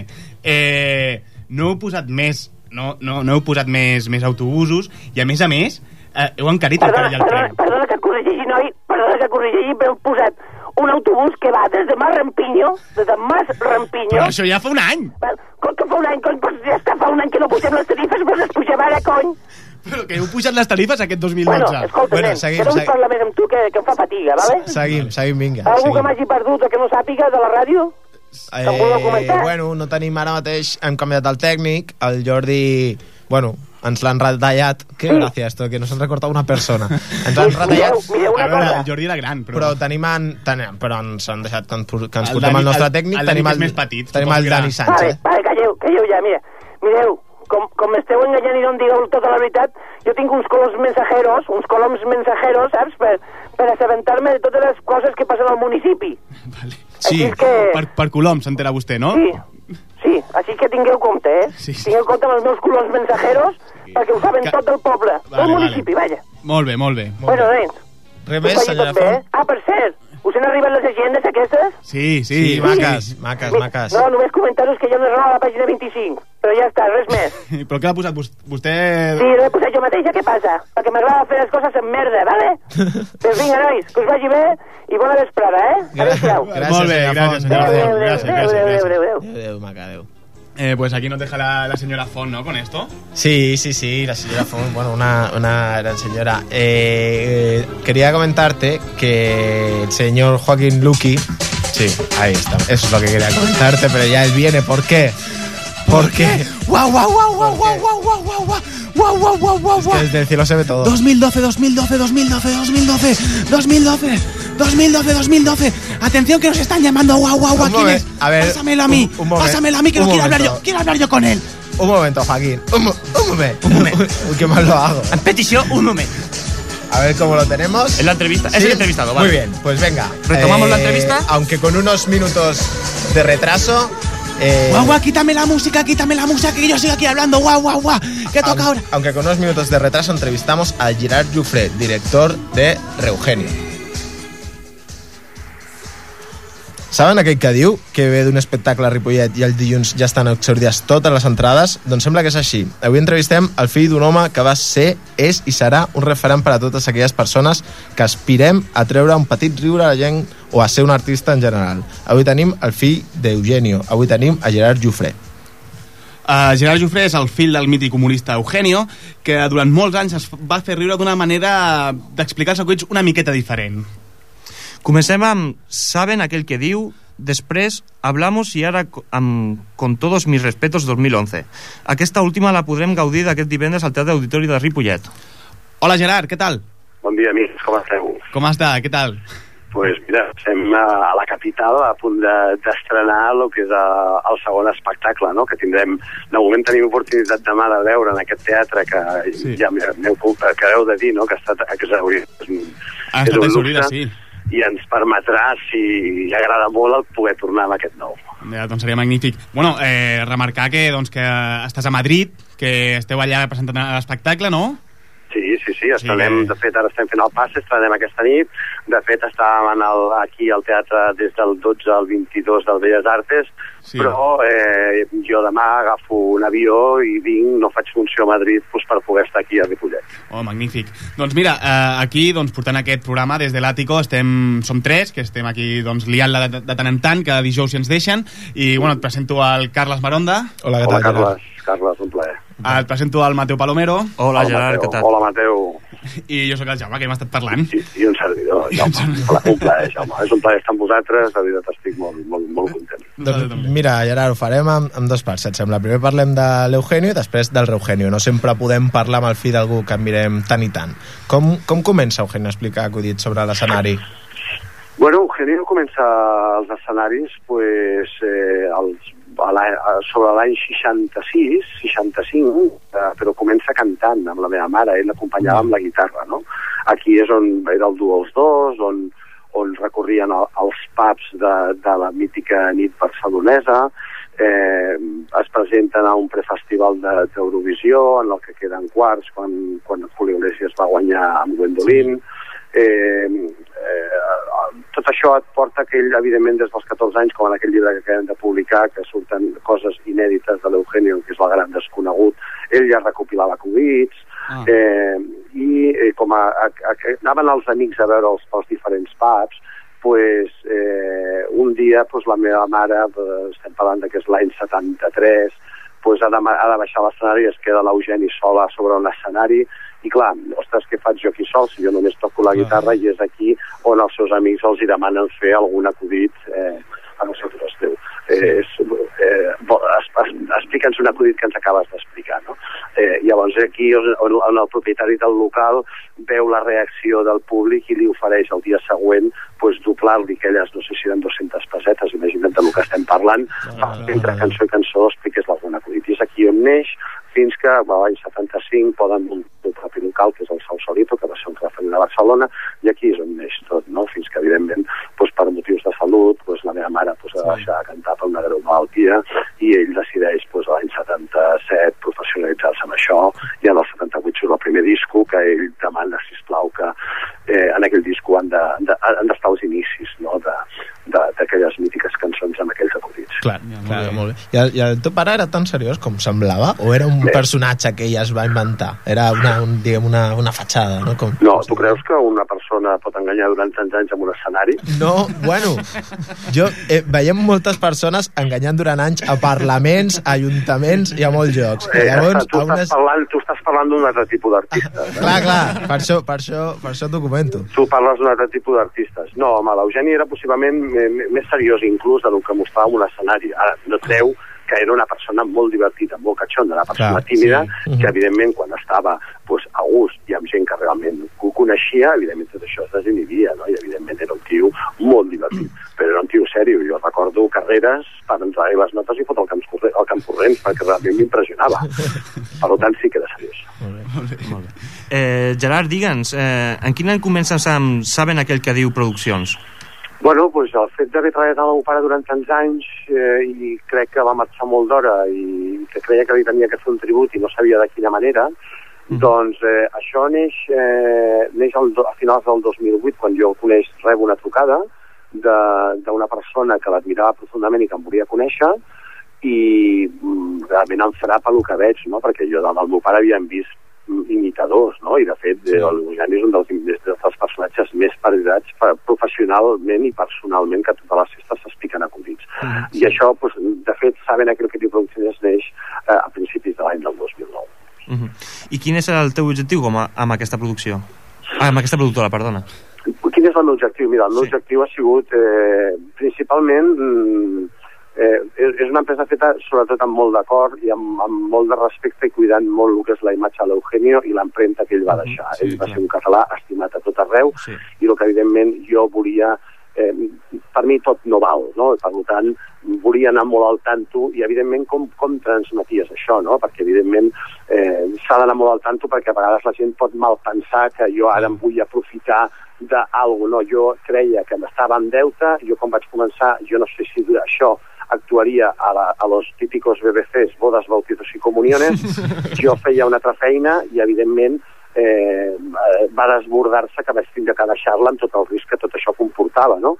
Speaker 1: no heu posat més... No heu posat més autobusos i, a més, heu encarit encara ja el tren.
Speaker 7: Perdona que et corregeixi, noi. Perdona que et corregeixi, però heu posat un autobús que va des de Mas Rampiño,
Speaker 1: Però això ja fa un any.
Speaker 7: Com que fa un any, cony, doncs ja està fa un any que no pugem les tarifes, però les pugem ara, cony.
Speaker 1: Però que heu pujat les tarifes aquest 2012.
Speaker 7: Bueno, escolta, nen, que no vull parlar més amb tu, que em fa fatiga, vale?
Speaker 2: Seguim, vinga.
Speaker 7: Algú que m'hagi perdut o que no sàpiga de la ràdio?
Speaker 2: Bueno, no tenim ara mateix, hem canviat el tècnic, el Jordi, bueno, ens l'han retallat. Que gràcia esto, que nos han recortat una persona. Ens l'han retallat.
Speaker 7: Mireu una cosa.
Speaker 1: El Jordi era gran, però
Speaker 2: però ens han deixat que ens portem el nostre tècnic.
Speaker 1: El Dani és més petit.
Speaker 2: Tenim el Dani Sánchez.
Speaker 7: Vale, calleu ja, mira. Mireu, com m'esteu enganyant i no em digueu tota la veritat, jo tinc uns coloms mensajeros, saps? Per assabentar-me de totes les coses que passen al municipi.
Speaker 1: Vale. Sí, per colom s'entera vostè, no?
Speaker 7: Sí, així que tingueu compte, Tingueu compte amb els meus coloms mensajeros, perquè ho saben tot del poble, del municipi, vaja.
Speaker 1: Molt bé.
Speaker 7: Bueno, nens.
Speaker 2: Res més, senyora Font?
Speaker 7: Per cert, us han arribat les agendes aquestes?
Speaker 1: Sí,
Speaker 2: maques.
Speaker 7: No, només comentaros que hi ha un error a la pàgina 25, però ja està, res més.
Speaker 1: Però què l'ha posat vostè?
Speaker 7: Sí, l'he posat jo mateixa, què passa? Perquè m'agrada fer les coses en merda, vale? Doncs vinga, nois, que us vagi bé i bona vesprada, Adéu-siau.
Speaker 1: Molt bé, gràcies, senyora. Gràcies.
Speaker 2: Adéu, maca, adéu.
Speaker 1: Pues aquí nos deja la señora Font, ¿no? Con esto.
Speaker 2: Sí, la señora Font, bueno, una gran señora. Quería comentarte que el señor Joaquín Luqui, sí, ahí está, eso es lo que quería comentarte, pero ya él viene, ¿por qué? ¿Por qué?
Speaker 4: ¡Guau!
Speaker 2: Es que desde el cielo se ve todo.
Speaker 4: 2012. Atención que nos están llamando. Guau. ¿Quién es?
Speaker 2: A ver,
Speaker 4: pásamelo a mí. Pásamelo a mí que no quiero hablar yo. Quiero hablar yo con él.
Speaker 2: Un momento, Joaquín. Un momento. Uy, qué mal lo hago.
Speaker 4: En petición, un momento.
Speaker 2: A ver cómo lo tenemos.
Speaker 3: Es la entrevista.
Speaker 2: ¿Sí?
Speaker 3: Es el entrevistado, vale.
Speaker 2: Muy bien, pues venga.
Speaker 3: ¿Retomamos la entrevista?
Speaker 2: Aunque con unos minutos de retraso.
Speaker 4: Guau, quítame la música, que yo siga aquí hablando. Guau. ¿Qué toca ahora?
Speaker 2: Aunque con unos minutos de retraso entrevistamos a Gerard Jufré, director de Reugenio. Saben aquell que diu que ve d'un espectacle a Ripollet i el dilluns ja estan exordides totes les entrades? Doncs sembla que és així. Avui entrevistem el fill d'un home que va ser, és i serà un referent per a totes aquelles persones que aspirem a treure un petit riure a la gent o a ser un artista en general. Avui tenim el fill d'Eugenio. Avui tenim a Gerard Jufré.
Speaker 1: Gerard Jufré és el fill del mític humorista Eugenio, que durant molts anys es va fer riure d'una manera d'explicar els acudits una miqueta diferent.
Speaker 3: Comencem amb Saben aquel que diu, després Hablamos i ara amb Con todos mis respetos 2011. Aquesta última la podrem gaudir d'aquest divendres al Teatre Auditori de Ripollet.
Speaker 1: Hola Gerard, què tal?
Speaker 12: Bon dia, amics, com esteu?
Speaker 1: Com està, què tal?
Speaker 12: Pues mira, estem a la capital a punt d'estrenar el que és el segon espectacle, no? Que tindrem, de moment tenim oportunitat demà de veure en aquest teatre que ja acabeu de dir, no? Que ha estat exhaurit.
Speaker 1: Ha estat exhaurida, sí.
Speaker 12: I ens permetrà, si li agrada molt, el poder tornar amb aquest nou.
Speaker 1: Ja, doncs seria magnífic. Bueno, remarcar que estàs a Madrid, que esteu allà presentant l'espectacle, no?
Speaker 12: Sí, estrenem, de fet ara estem fent el passe, estrenem aquesta nit, de fet estàvem aquí al teatre des del 12 al 22 del Belles Artes, però jo demà agafo un avió i vinc, no faig funció a Madrid per poder estar aquí a Ripollet.
Speaker 1: Oh, magnífic. Doncs mira, aquí portant aquest programa des de l'Àtico som tres, que estem aquí liant-la de tant en tant, cada dijous si ens deixen, i bueno, et presento al Carles Maronda.
Speaker 2: Hola, què tal,
Speaker 12: Carles, un plaer.
Speaker 1: Et presento al Mateu Palomero.
Speaker 3: Hola Gerard, què tal?
Speaker 12: Hola Mateu.
Speaker 1: I jo sóc el Jaume, que hem estat parlant.
Speaker 12: I un servidor, Jaume. Un plaer, Jaume. És un plaer estar amb vosaltres, de veritat estic molt content.
Speaker 2: Doncs mira, Gerard, ho farem amb dos parts, et sembla. Primer parlem de l'Eugenio i després del Reugenio. No sempre podem parlar amb el fill d'algú que admirem tant i tant. Com comença Eugenio a explicar acudits sobre l'escenari?
Speaker 12: Bueno, Eugenio comença els escenaris sobre l'any 65, però comença cantant amb la meva mare, ell l'acompanyava amb la guitarra, no? Aquí és on era el duo els dos, on recorrien els pubs de la mítica nit barcelonesa, es presenten a un prefestival d'Eurovisió en el que queden quarts quan Julio Iglesias va guanyar amb Gwendolyn. Tot això et porta que ell, evidentment, des dels 14 anys, com en aquell llibre que acabem de publicar, que surten coses inèdites de l'Eugenio, que és el gran desconegut, ell ja recopilava acudits, i com anaven els amics a veure pels diferents pubs, pues, un dia pues, la meva mare, estem parlant que és l'any 73, pues, ha de baixar a l'escenari i es queda l'Eugeni sola sobre un escenari i clar, ostres, què faig jo aquí sol si jo només toco la guitarra i és aquí on els seus amics els hi demanen fer algun acudit a nosaltres Déu. Explica'ns un acudit que ens acabes d'explicar, no? Llavors aquí on el propietari del local veu la reacció del públic i li ofereix el dia següent pues, doblar-li aquelles, no sé si eren 200 pessetes, imagina't del que estem parlant, entre cançó i cançó expliqués algun acudit. I és aquí on neix fins que l'any 75 poden muntar el propi local, que és el Sausalito, que va ser un referent a Barcelona, i aquí és on neix tot, no? Fins que, evidentment, doncs, per motius de salut, doncs, la meva mare ha de deixar de cantar per una greu malaltia i ell decideix doncs, l'any 77 professionalitzar-se amb això i en el 78 surt el primer disco que ell demana, sisplau, que en aquell disco han d'estar els inicis, no? d'aquelles mítiques cançons amb aquells acudits.
Speaker 2: Clar, molt bé. I el teu pare era tan seriós com semblava? O era un personatge que ella es va inventar? Era una fatxada, no?
Speaker 12: No, tu creus que una persona pot enganyar durant tants anys en un escenari?
Speaker 2: No, bueno, veiem moltes persones enganyant durant anys a parlaments, a ajuntaments i a molts llocs.
Speaker 12: Llavors, tu estàs parlant d'un altre tipus d'artistes.
Speaker 2: Clar, per això t'ho comento.
Speaker 12: Tu parles d'un altre tipus d'artistes. No, home, l'Eugeni era possiblement més seriós inclús del que mostrava en un escenari. Ara, no treu que era una persona molt divertida, molt catxonda, una persona tímida, que evidentment quan estava a gust i amb gent que realment ho coneixia, evidentment tot això es desinhibia, no? I evidentment era un tio molt divertit, però era un tio sèrio. Jo recordo carreres per entrar a les notes i fotre el camp corrents, perquè realment m'impressionava. Per tant, sí que era seriós.
Speaker 3: Molt bé. Gerard, digue'ns, en quin any comences amb Saben aquell que diu Produccions?
Speaker 12: Bueno, doncs el fet d'haver treballat amb el meu pare durant tants anys i crec que va marxar molt d'hora i que creia que li tenia que fer un tribut i no sabia de quina manera, doncs això neix a finals del 2008, quan jo rebo una trucada d'una persona que l'admirava profundament i que em volia conèixer i realment em farà pel que veig, no? Perquè jo del meu pare havíem vist imitadors, no? I de fet l'Eugeni és un dels personatges més valorats professionalment i personalment, que totes les festes s'expliquen acudits. I això, de fet, Saben aquell que diu Produccions neix a principis de l'any del 2009.
Speaker 3: I quin és el teu objectiu amb aquesta producció? Amb aquesta productora, perdona.
Speaker 12: Quin és el meu objectiu? Mira, el meu objectiu ha sigut principalment és una empresa feta sobretot amb molt d'acord i amb molt de respecte i cuidant molt el que és la imatge de l'Eugenio i l'empremta que ell va deixar. Ell va ser un català estimat a tot arreu i el que evidentment jo volia, per mi tot no val, no? Per tant volia anar molt al tanto i evidentment com transmeties això, no? Perquè evidentment s'ha d'anar molt al tanto perquè a vegades la gent pot mal pensar que jo ara em vull aprofitar d'alguna, no? Jo creia que m'estava en deute, jo quan vaig començar jo no sé si això actuaria a los típicos BBCs, bodas, bautizos y comuniones. Jo feia una altra feina i evidentment va desbordar-se que vaig tindre que deixar-la amb tot el risc que tot això comportava, no?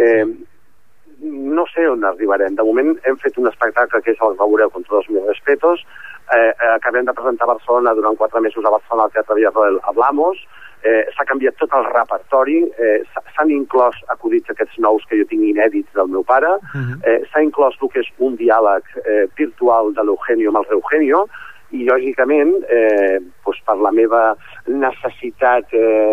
Speaker 12: No sé on arribarem. De moment hem fet un espectacle que és el veureu con todos mis respetos. Acabem de presentar a Barcelona durant 4 mesos a Barcelona al Teatre Villarroel Hablamos. S'ha canviat tot el repertori, s'han inclòs acudits aquests nous que jo tinc inèdits del meu pare, s'ha inclòs el que és un diàleg virtual de l'Eugenio amb el Reugenio i lògicament per la meva necessitat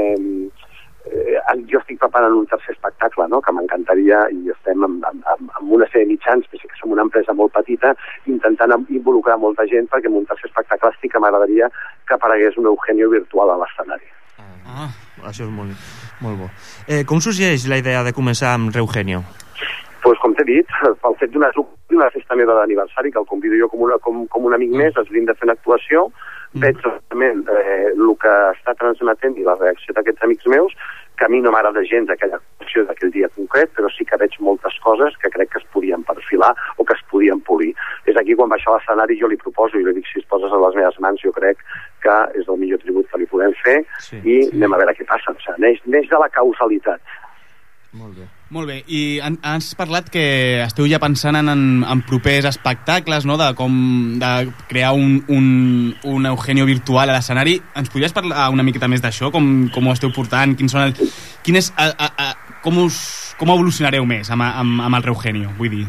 Speaker 12: jo estic preparant un tercer espectacle, no? Que m'encantaria i estem amb una sèrie de mitjans, que som una empresa molt petita, intentant involucrar molta gent perquè en un tercer espectacle estic que m'agradaria que aparegués un Eugenio virtual a l'escenari.
Speaker 3: Això és molt bo. Com sorgeix la idea de començar amb Reugenio?
Speaker 12: Doncs com t'he dit, pel fet d'una festa meva d'aniversari, que el convido jo com un amic més, es brinda fent actuació, veig realment el que està transmetent i la reacció d'aquests amics meus, que a mi no m'agrada gens aquella actuació d'aquell dia concret, però sí que veig moltes coses que crec que es podien perfilar o que es podien polir. És aquí quan baixa a l'escenari jo li proposo i li dic, si es poses a les meves mans jo crec que és el millor tribut que li podem fer i anem a veure què passa. O sigui, neix de la causalitat.
Speaker 1: Molt bé, i has parlat que esteu ja pensant en propers espectacles, no? De crear un Eugenio virtual a l'escenari. Ens podries parlar una miqueta més d'això? Com ho esteu portant? com evolucionareu més amb el Reugenio, vull dir?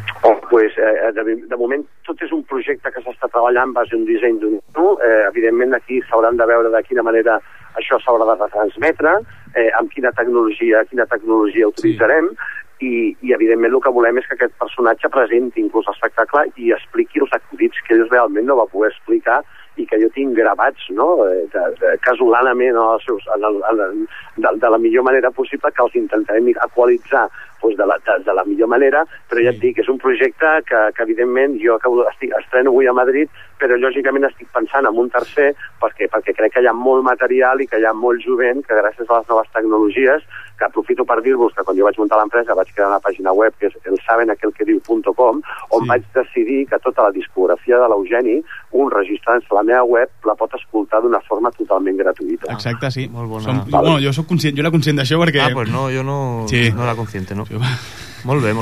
Speaker 12: De moment tot és un projecte que s'està treballant en base a un disseny d'un evidentment aquí s'hauran de veure de quina manera això s'haurà de retransmetre, amb quina tecnologia utilitzarem, i evidentment el que volem és que aquest personatge presenti inclús l'espectacle i expliqui els acudits que ell realment no va poder explicar i que jo tinc gravats, no?, casolanament de la millor manera possible, que els intentarem actualitzar de la millor manera, però ja et dic, és un projecte que evidentment jo estreno avui a Madrid, però lògicament estic pensant en un tercer perquè crec que hi ha molt material i que hi ha molt jovent que gràcies a les noves tecnologies, que aprofito per dir-vos que quan jo vaig muntar l'empresa vaig crear una pàgina web que és elsabenaquelquediu.com on vaig decidir que tota la discografia de l'Eugeni, un registrant-se a la meva web, la pot escoltar d'una forma totalment gratuïta.
Speaker 1: Exacte, sí.
Speaker 3: Molt bona.
Speaker 1: Bueno, jo soc conscient, jo era conscient d'això perquè...
Speaker 3: Pues no, jo no era consciente, no? Molt bé.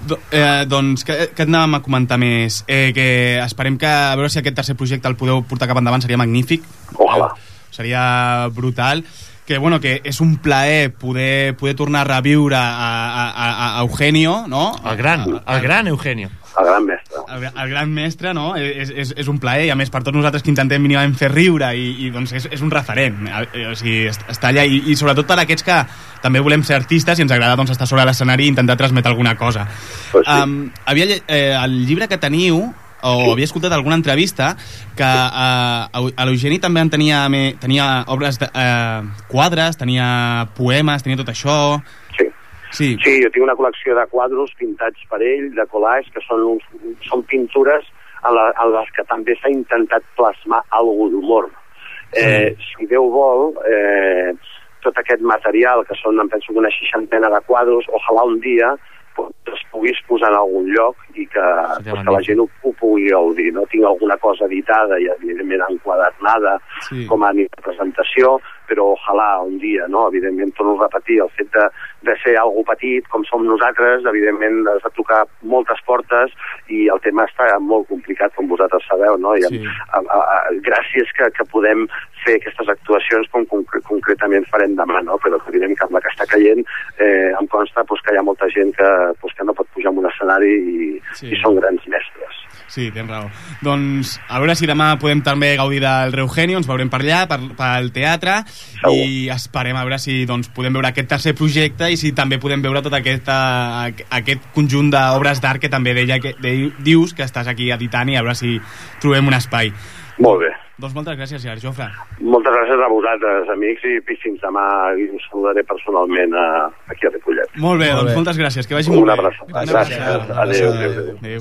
Speaker 1: Doncs què et anàvem a comentar més? Que esperem que a veure si aquest tercer projecte el podeu portar cap endavant, seria magnífic.
Speaker 12: Ojalà.
Speaker 1: Seria brutal. Que és un plaer poder tornar a reviure a Eugenio, no?
Speaker 3: El gran Eugenio.
Speaker 12: El gran mestre.
Speaker 1: El gran mestre, no? És un plaer, i a més per tots nosaltres que intentem mínimament fer riure, i doncs és un referent. O sigui, està allà, i sobretot per aquests que també volem ser artistes i ens agrada doncs, estar sobre l'escenari i intentar transmetre alguna cosa.
Speaker 12: Pues sí.
Speaker 1: El llibre que teniu, havia escoltat alguna entrevista que l'Eugeni també tenia obres quadres, tenia poemes, tenia tot això.
Speaker 12: Sí, jo tinc una col·lecció de quadros pintats per ell, de collage, que són pintures en les que també s'ha intentat plasmar alguna d'humor. Si Déu vol, tot aquest material, que són, em penso, una 60 de quadros, ojalà un dia es pogués posar en algun lloc i que la gent ho pugui gaudir, no? Tinc alguna cosa editada i evidentment enquadernada com a presentació, però ojalà un dia, no? Evidentment, torno a repetir, el fet de ser algo petit, com som nosaltres, evidentment has de tocar moltes portes i el tema està molt complicat, com vosaltres sabeu, no? I gràcies que podem fer aquestes actuacions com concretament farem demà, no? Però evidentment que amb la que està caient em consta que hi ha molta gent que no pot pujar en un escenari i són grans mestres.
Speaker 1: Sí, tens raó. Doncs a veure si demà podem també gaudir del Reugenio, ens veurem per allà, pel teatre, i esperem a veure si podem veure aquest tercer projecte i si també podem veure tot aquest conjunt d'obres d'art que també dius que estàs aquí editant, i a veure si trobem un espai.
Speaker 12: Molt bé.
Speaker 1: Doncs moltes gràcies, Gerard Jofre.
Speaker 12: Moltes gràcies a vosaltres, amics, i fins demà us saludaré personalment aquí a Ripollet.
Speaker 1: Molt bé, doncs moltes gràcies, que vagi molt bé.
Speaker 12: Una abraçada. Gràcies. Adéu.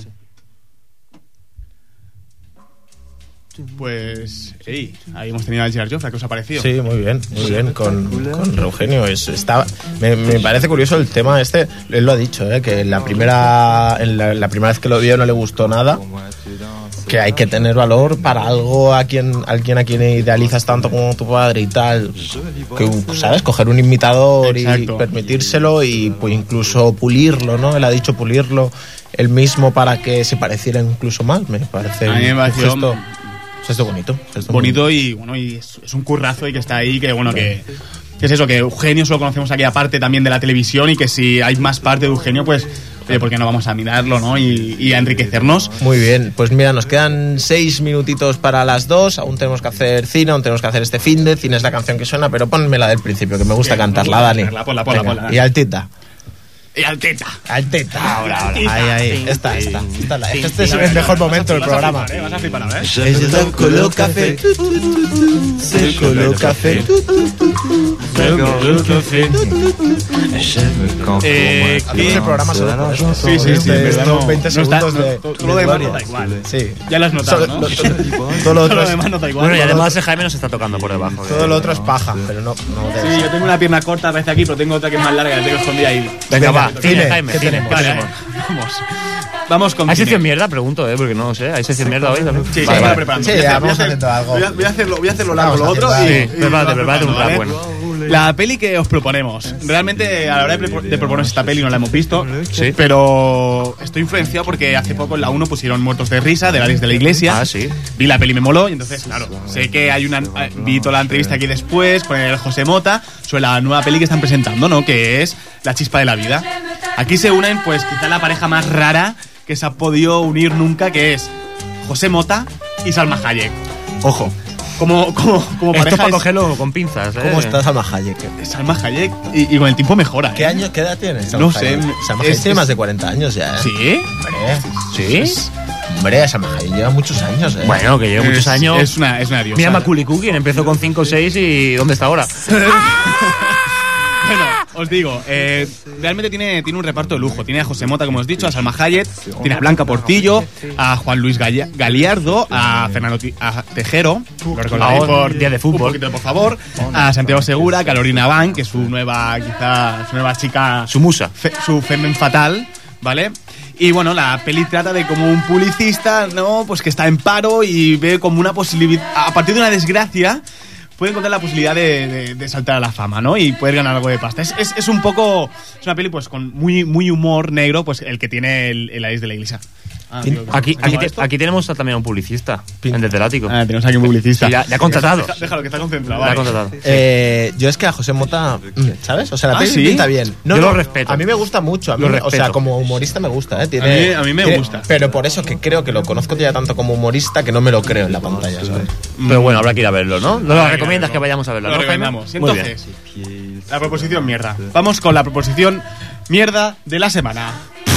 Speaker 1: Pues, ahí hemos tenido al Gerard Jofre. ¿Qué os ha parecido?
Speaker 2: Sí, muy bien, con Reugenio. Me parece curioso el tema este. Él lo ha dicho, que la primera vez que lo vio no le gustó nada. Que hay que tener valor para algo a quien idealizas tanto como tu padre y tal. Que, ¿sabes? Coger un imitador. Exacto. Y permitírselo y pues incluso pulirlo, ¿no? Él ha dicho pulirlo él mismo para que se pareciera incluso más. Me parece un gesto bonito.
Speaker 1: Bonito y bueno, y es un currazo y que está ahí, que bueno, que es eso, que Eugenio solo conocemos aquella parte también de la televisión y que si hay más parte de Eugenio, pues ¿por qué no vamos a mirarlo, no? Y a enriquecernos.
Speaker 2: Muy bien, pues mira, nos quedan 6 minutitos para las 2, aún tenemos que hacer cine, aún tenemos que hacer este finde, cine es la canción que suena, pero ponme la del principio, que me gusta cantarla, Dani.
Speaker 1: Ponla.
Speaker 2: Y altita.
Speaker 1: Y alteta.
Speaker 2: Ahora. Ahí. Esta es el mejor momento del programa.
Speaker 1: Vas a flipar ahora,
Speaker 2: Se coloca café. Se coloca café. El programa
Speaker 1: sí,
Speaker 2: estos 20 segundos de
Speaker 1: todo lo demás nota igual.
Speaker 2: Sí.
Speaker 1: Ya lo has notado, ¿no?
Speaker 2: Todo lo otro
Speaker 1: demás nota igual.
Speaker 3: Bueno, y además Jaime nos está tocando por debajo.
Speaker 2: Todo lo otro es paja, pero no.
Speaker 1: Sí, yo tengo una pierna corta, parece aquí, pero tengo otra que es más larga, la tengo escondida ahí.
Speaker 3: Venga, va.
Speaker 2: Cine,
Speaker 3: Jaime,
Speaker 2: ¿qué tenemos?
Speaker 1: Vale, vamos con
Speaker 3: ¿Hay
Speaker 1: cine.
Speaker 3: sección mierda? Pregunto, porque no sé. ¿Hay sección mierda hoy también?
Speaker 1: Sí,
Speaker 3: vale.
Speaker 1: Preparando.
Speaker 2: Sí, vamos haciendo algo.
Speaker 1: Voy a hacerlo largo lo otro.
Speaker 3: Sí, prepárate un rap bueno.
Speaker 1: La peli que os proponemos. Realmente a la hora de proponernos esta peli no la hemos visto, sí, pero estoy influenciado porque hace poco en la 1 pusieron Muertos de Risa, de Alex de la Iglesia.
Speaker 3: Sí.
Speaker 1: Vi la peli, me moló, y entonces, claro, sé que hay vi toda la entrevista aquí después con el José Mota sobre la nueva peli que están presentando, ¿no? Que es La Chispa de la Vida. Aquí se unen, pues, quizá la pareja más rara que se ha podido unir nunca, que es José Mota y Salma Hayek.
Speaker 3: Ojo.
Speaker 1: Como pareja.
Speaker 3: Esto para cogerlo con pinzas, ¿eh?
Speaker 2: ¿Cómo está Salma Hayek?
Speaker 1: Salma Hayek y con el tiempo mejora.
Speaker 2: ¿Qué edad tiene?
Speaker 1: No sé.
Speaker 2: Salma Hayek tiene más de 40 años ya, ¿eh?
Speaker 1: ¿Sí?
Speaker 2: Hombre, ¿sí? Hombre, Salma Hayek lleva muchos años, ¿eh?
Speaker 3: Bueno, que lleva muchos años.
Speaker 1: Es una diosa.
Speaker 3: Mira Macaulay Culkin, empezó con 5 o 6 y ¿dónde está ahora?
Speaker 1: Bueno, os digo, realmente tiene un reparto de lujo. Tiene a José Mota, como os he dicho, a Salma Hayek, tiene a Blanca Portillo, a Juan Luis Galiardo, a Fernando Tejero, lo recordaréis por
Speaker 3: Día de Fútbol,
Speaker 1: un poquito, por favor, a Santiago Segura, a Carolina Van, que es su nueva chica,
Speaker 3: su musa,
Speaker 1: su femme fatal, ¿vale? Y bueno, la peli trata de como un publicista, ¿no? Pues que está en paro y ve como una posibilidad, a partir de una desgracia, puede encontrar la posibilidad de saltar a la fama, ¿no? Y poder ganar algo de pasta. Es un poco... Es una peli pues con muy humor negro, pues el que tiene el Alex de la Iglesia.
Speaker 3: Aquí tenemos también a un publicista, en Desde el Ático.
Speaker 1: Tenemos aquí un publicista.
Speaker 3: Sí, ya ha contratado.
Speaker 1: Déjalo, que está concentrado.
Speaker 3: Ya ha contratado.
Speaker 2: Yo es que a José Mota, ¿sabes? O sea, la peli
Speaker 1: ¿sí?
Speaker 2: pinta bien.
Speaker 3: Yo lo respeto.
Speaker 2: A mí me gusta mucho. O sea, como humorista me gusta, ¿eh?
Speaker 1: A mí me gusta.
Speaker 2: Pero por eso que creo que lo conozco ya tanto como humorista que no me lo creo en la pantalla, ¿sabes?
Speaker 3: Pero bueno, habrá que ir a verlo, ¿no? No lo recomiendas que vayamos a verlo,
Speaker 1: ¿no? Lo recomendamos. Entonces, la proposición mierda. Vamos con la proposición mierda de la semana.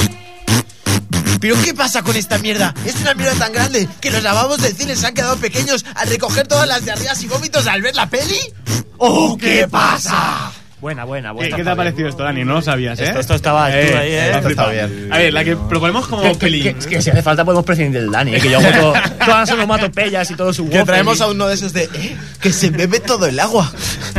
Speaker 2: ¿Pero qué pasa con esta mierda? Es una mierda tan grande que los lavabos del cine se han quedado pequeños al recoger todas las diarreas y vómitos al ver la peli. ¡Oh, qué pasa!
Speaker 3: Buena.
Speaker 1: ¿Qué te ha parecido esto, Dani? No lo sabías, ¿eh?
Speaker 3: Esto estaba ahí, ¿eh?
Speaker 2: Esto está bien.
Speaker 1: A ver, la que proponemos como peli.
Speaker 3: Que si hace falta podemos prescindir del Dani, que yo hago todas las onomatopeyas y todo su
Speaker 2: Que traemos a uno de esos de... que se bebe todo el agua.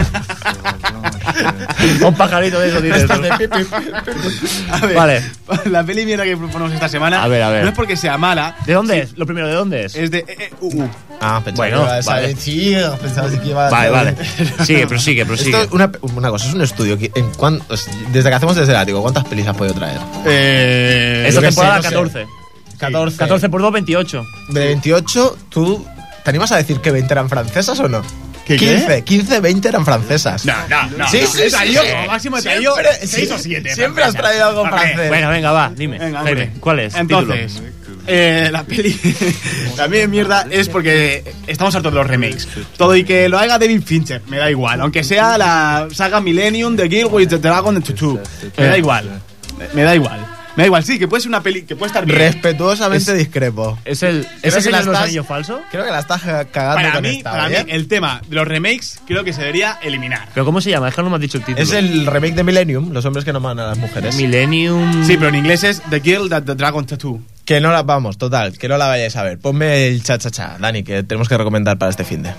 Speaker 3: Un pajarito de eso, dices.
Speaker 1: A ver,
Speaker 3: vale.
Speaker 1: La peli mierda que proponemos esta semana,
Speaker 3: a ver.
Speaker 1: No es porque sea mala.
Speaker 3: ¿De dónde es? Lo primero, ¿de dónde es?
Speaker 1: Es de
Speaker 2: pensaba
Speaker 3: que iba
Speaker 2: a decir... Pensaba que iba a...
Speaker 3: Vale. Sigue, prosigue.
Speaker 2: Esto, una cosa, es un estudio. Desde que hacemos Desde el Ático, ¿cuántas pelis has podido traer?
Speaker 3: Esta temporada 14.
Speaker 2: 14
Speaker 3: por 2, 28.
Speaker 2: De 28, ¿tú te animas a decir que 20 eran francesas o no?
Speaker 1: ¿Qué?
Speaker 2: 15, 20 eran francesas.
Speaker 1: No.
Speaker 2: Sí.
Speaker 1: Como máximo he traído 6 o 7.
Speaker 2: Siempre has traído algo francés.
Speaker 3: Bueno, venga, va, dime. ¿Cuál es?
Speaker 1: Entonces, la peli también mierda es porque estamos hartos de los remakes. Todo y que lo haga David Fincher, me da igual. Aunque sea la saga Millennium, The Girl with the Dragon and Tutu. Me da igual, sí, que puede ser una peli que puede estar bien.
Speaker 2: Respetuosamente discrepo.
Speaker 3: ¿Es el Señor de los Anillos falso?
Speaker 2: Creo que la estás cagando con esta.
Speaker 1: Para mí, el tema de los remakes creo que se debería eliminar.
Speaker 3: ¿Pero cómo se llama? Es que no me has dicho el título.
Speaker 2: Es el remake de Millennium, los hombres que no aman a las mujeres.
Speaker 3: Millennium...
Speaker 1: Sí, pero en inglés es The Girl That the Dragon Tattoo.
Speaker 2: Que no la... Vamos, total, que no la vayáis a ver. Ponme el cha-cha-cha, Dani, que tenemos que recomendar para este finde.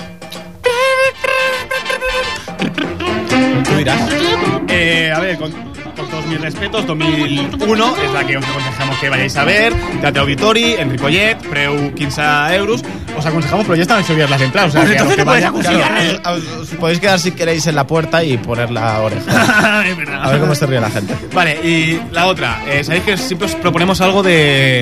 Speaker 1: Tú dirás. A ver, con todos mis respetos, 2001 es la que os aconsejamos que vayáis a ver. Teatre Auditori, en Ripollet, preu 15 euros. Os aconsejamos, pero ya están subidas las entradas. O sea, que
Speaker 3: entonces
Speaker 1: no
Speaker 3: podéis aconsejar.
Speaker 2: Os podéis quedar si queréis en la puerta y poner la oreja. A ver cómo se ríe la gente.
Speaker 1: Vale, y la otra. Sabéis que siempre os proponemos algo de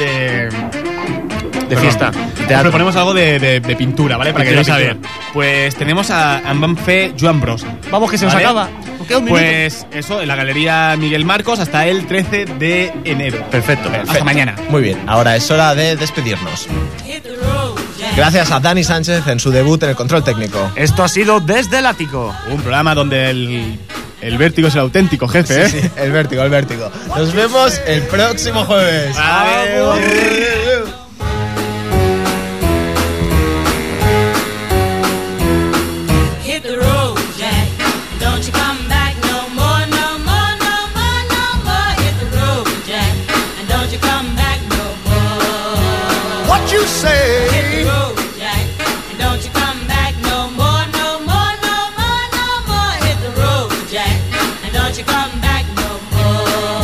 Speaker 3: fiesta.
Speaker 1: Os proponemos algo de pintura, ¿vale? Para que queráis saber. Pues tenemos a Banfe Joan Bros.
Speaker 3: Vamos, que se nos acaba.
Speaker 1: Pues eso, en la Galería Miguel Marcos hasta el 13 de enero.
Speaker 3: Perfecto.
Speaker 1: Hasta mañana.
Speaker 2: Muy bien, ahora es hora de despedirnos. Gracias a Dani Sánchez en su debut en el control técnico.
Speaker 3: Esto ha sido Desde el Ático.
Speaker 1: Un programa donde el vértigo es el auténtico jefe, ¿eh?
Speaker 2: Sí, el vértigo. Nos vemos el próximo jueves.
Speaker 1: Adiós.
Speaker 5: You say
Speaker 9: hit the road, Jack, and don't you come back no more, no more, no more, no more. Hit the road, Jack, and don't you come back no more.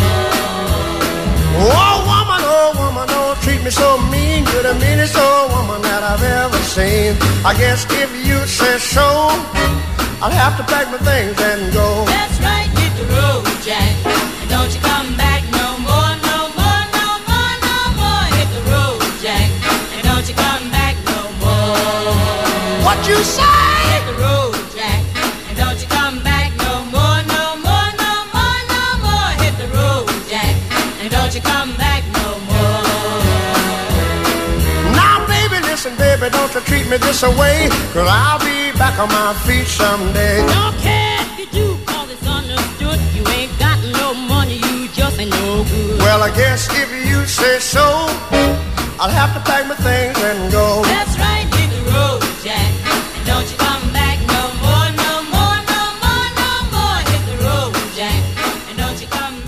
Speaker 5: Oh woman, don't treat me so mean. You're the meanest old woman that I've ever seen. I guess if you say so, I'll have to pack my things and go.
Speaker 13: That's right, hit the road, Jack. And don't you come back no more, no more, no more, no more. Hit the road, Jack. And don't you come back no more.
Speaker 5: What you say?
Speaker 13: Hit the road, Jack. And don't you come back no more, no more, no more, no more. Hit the road, Jack. And don't you come back no more.
Speaker 5: Now, baby, listen, baby, don't you treat me this away, 'cause I'll be back on my feet someday.
Speaker 13: Don't care if you do, 'cause it's understood. You ain't got no money, you just ain't no good.
Speaker 5: Well, I guess if you say so, I'll have to pack my things and go.
Speaker 13: That's right, hit the road, Jack. And don't you come back no more, no more, no more, no more. Hit the road, Jack. And don't you come back.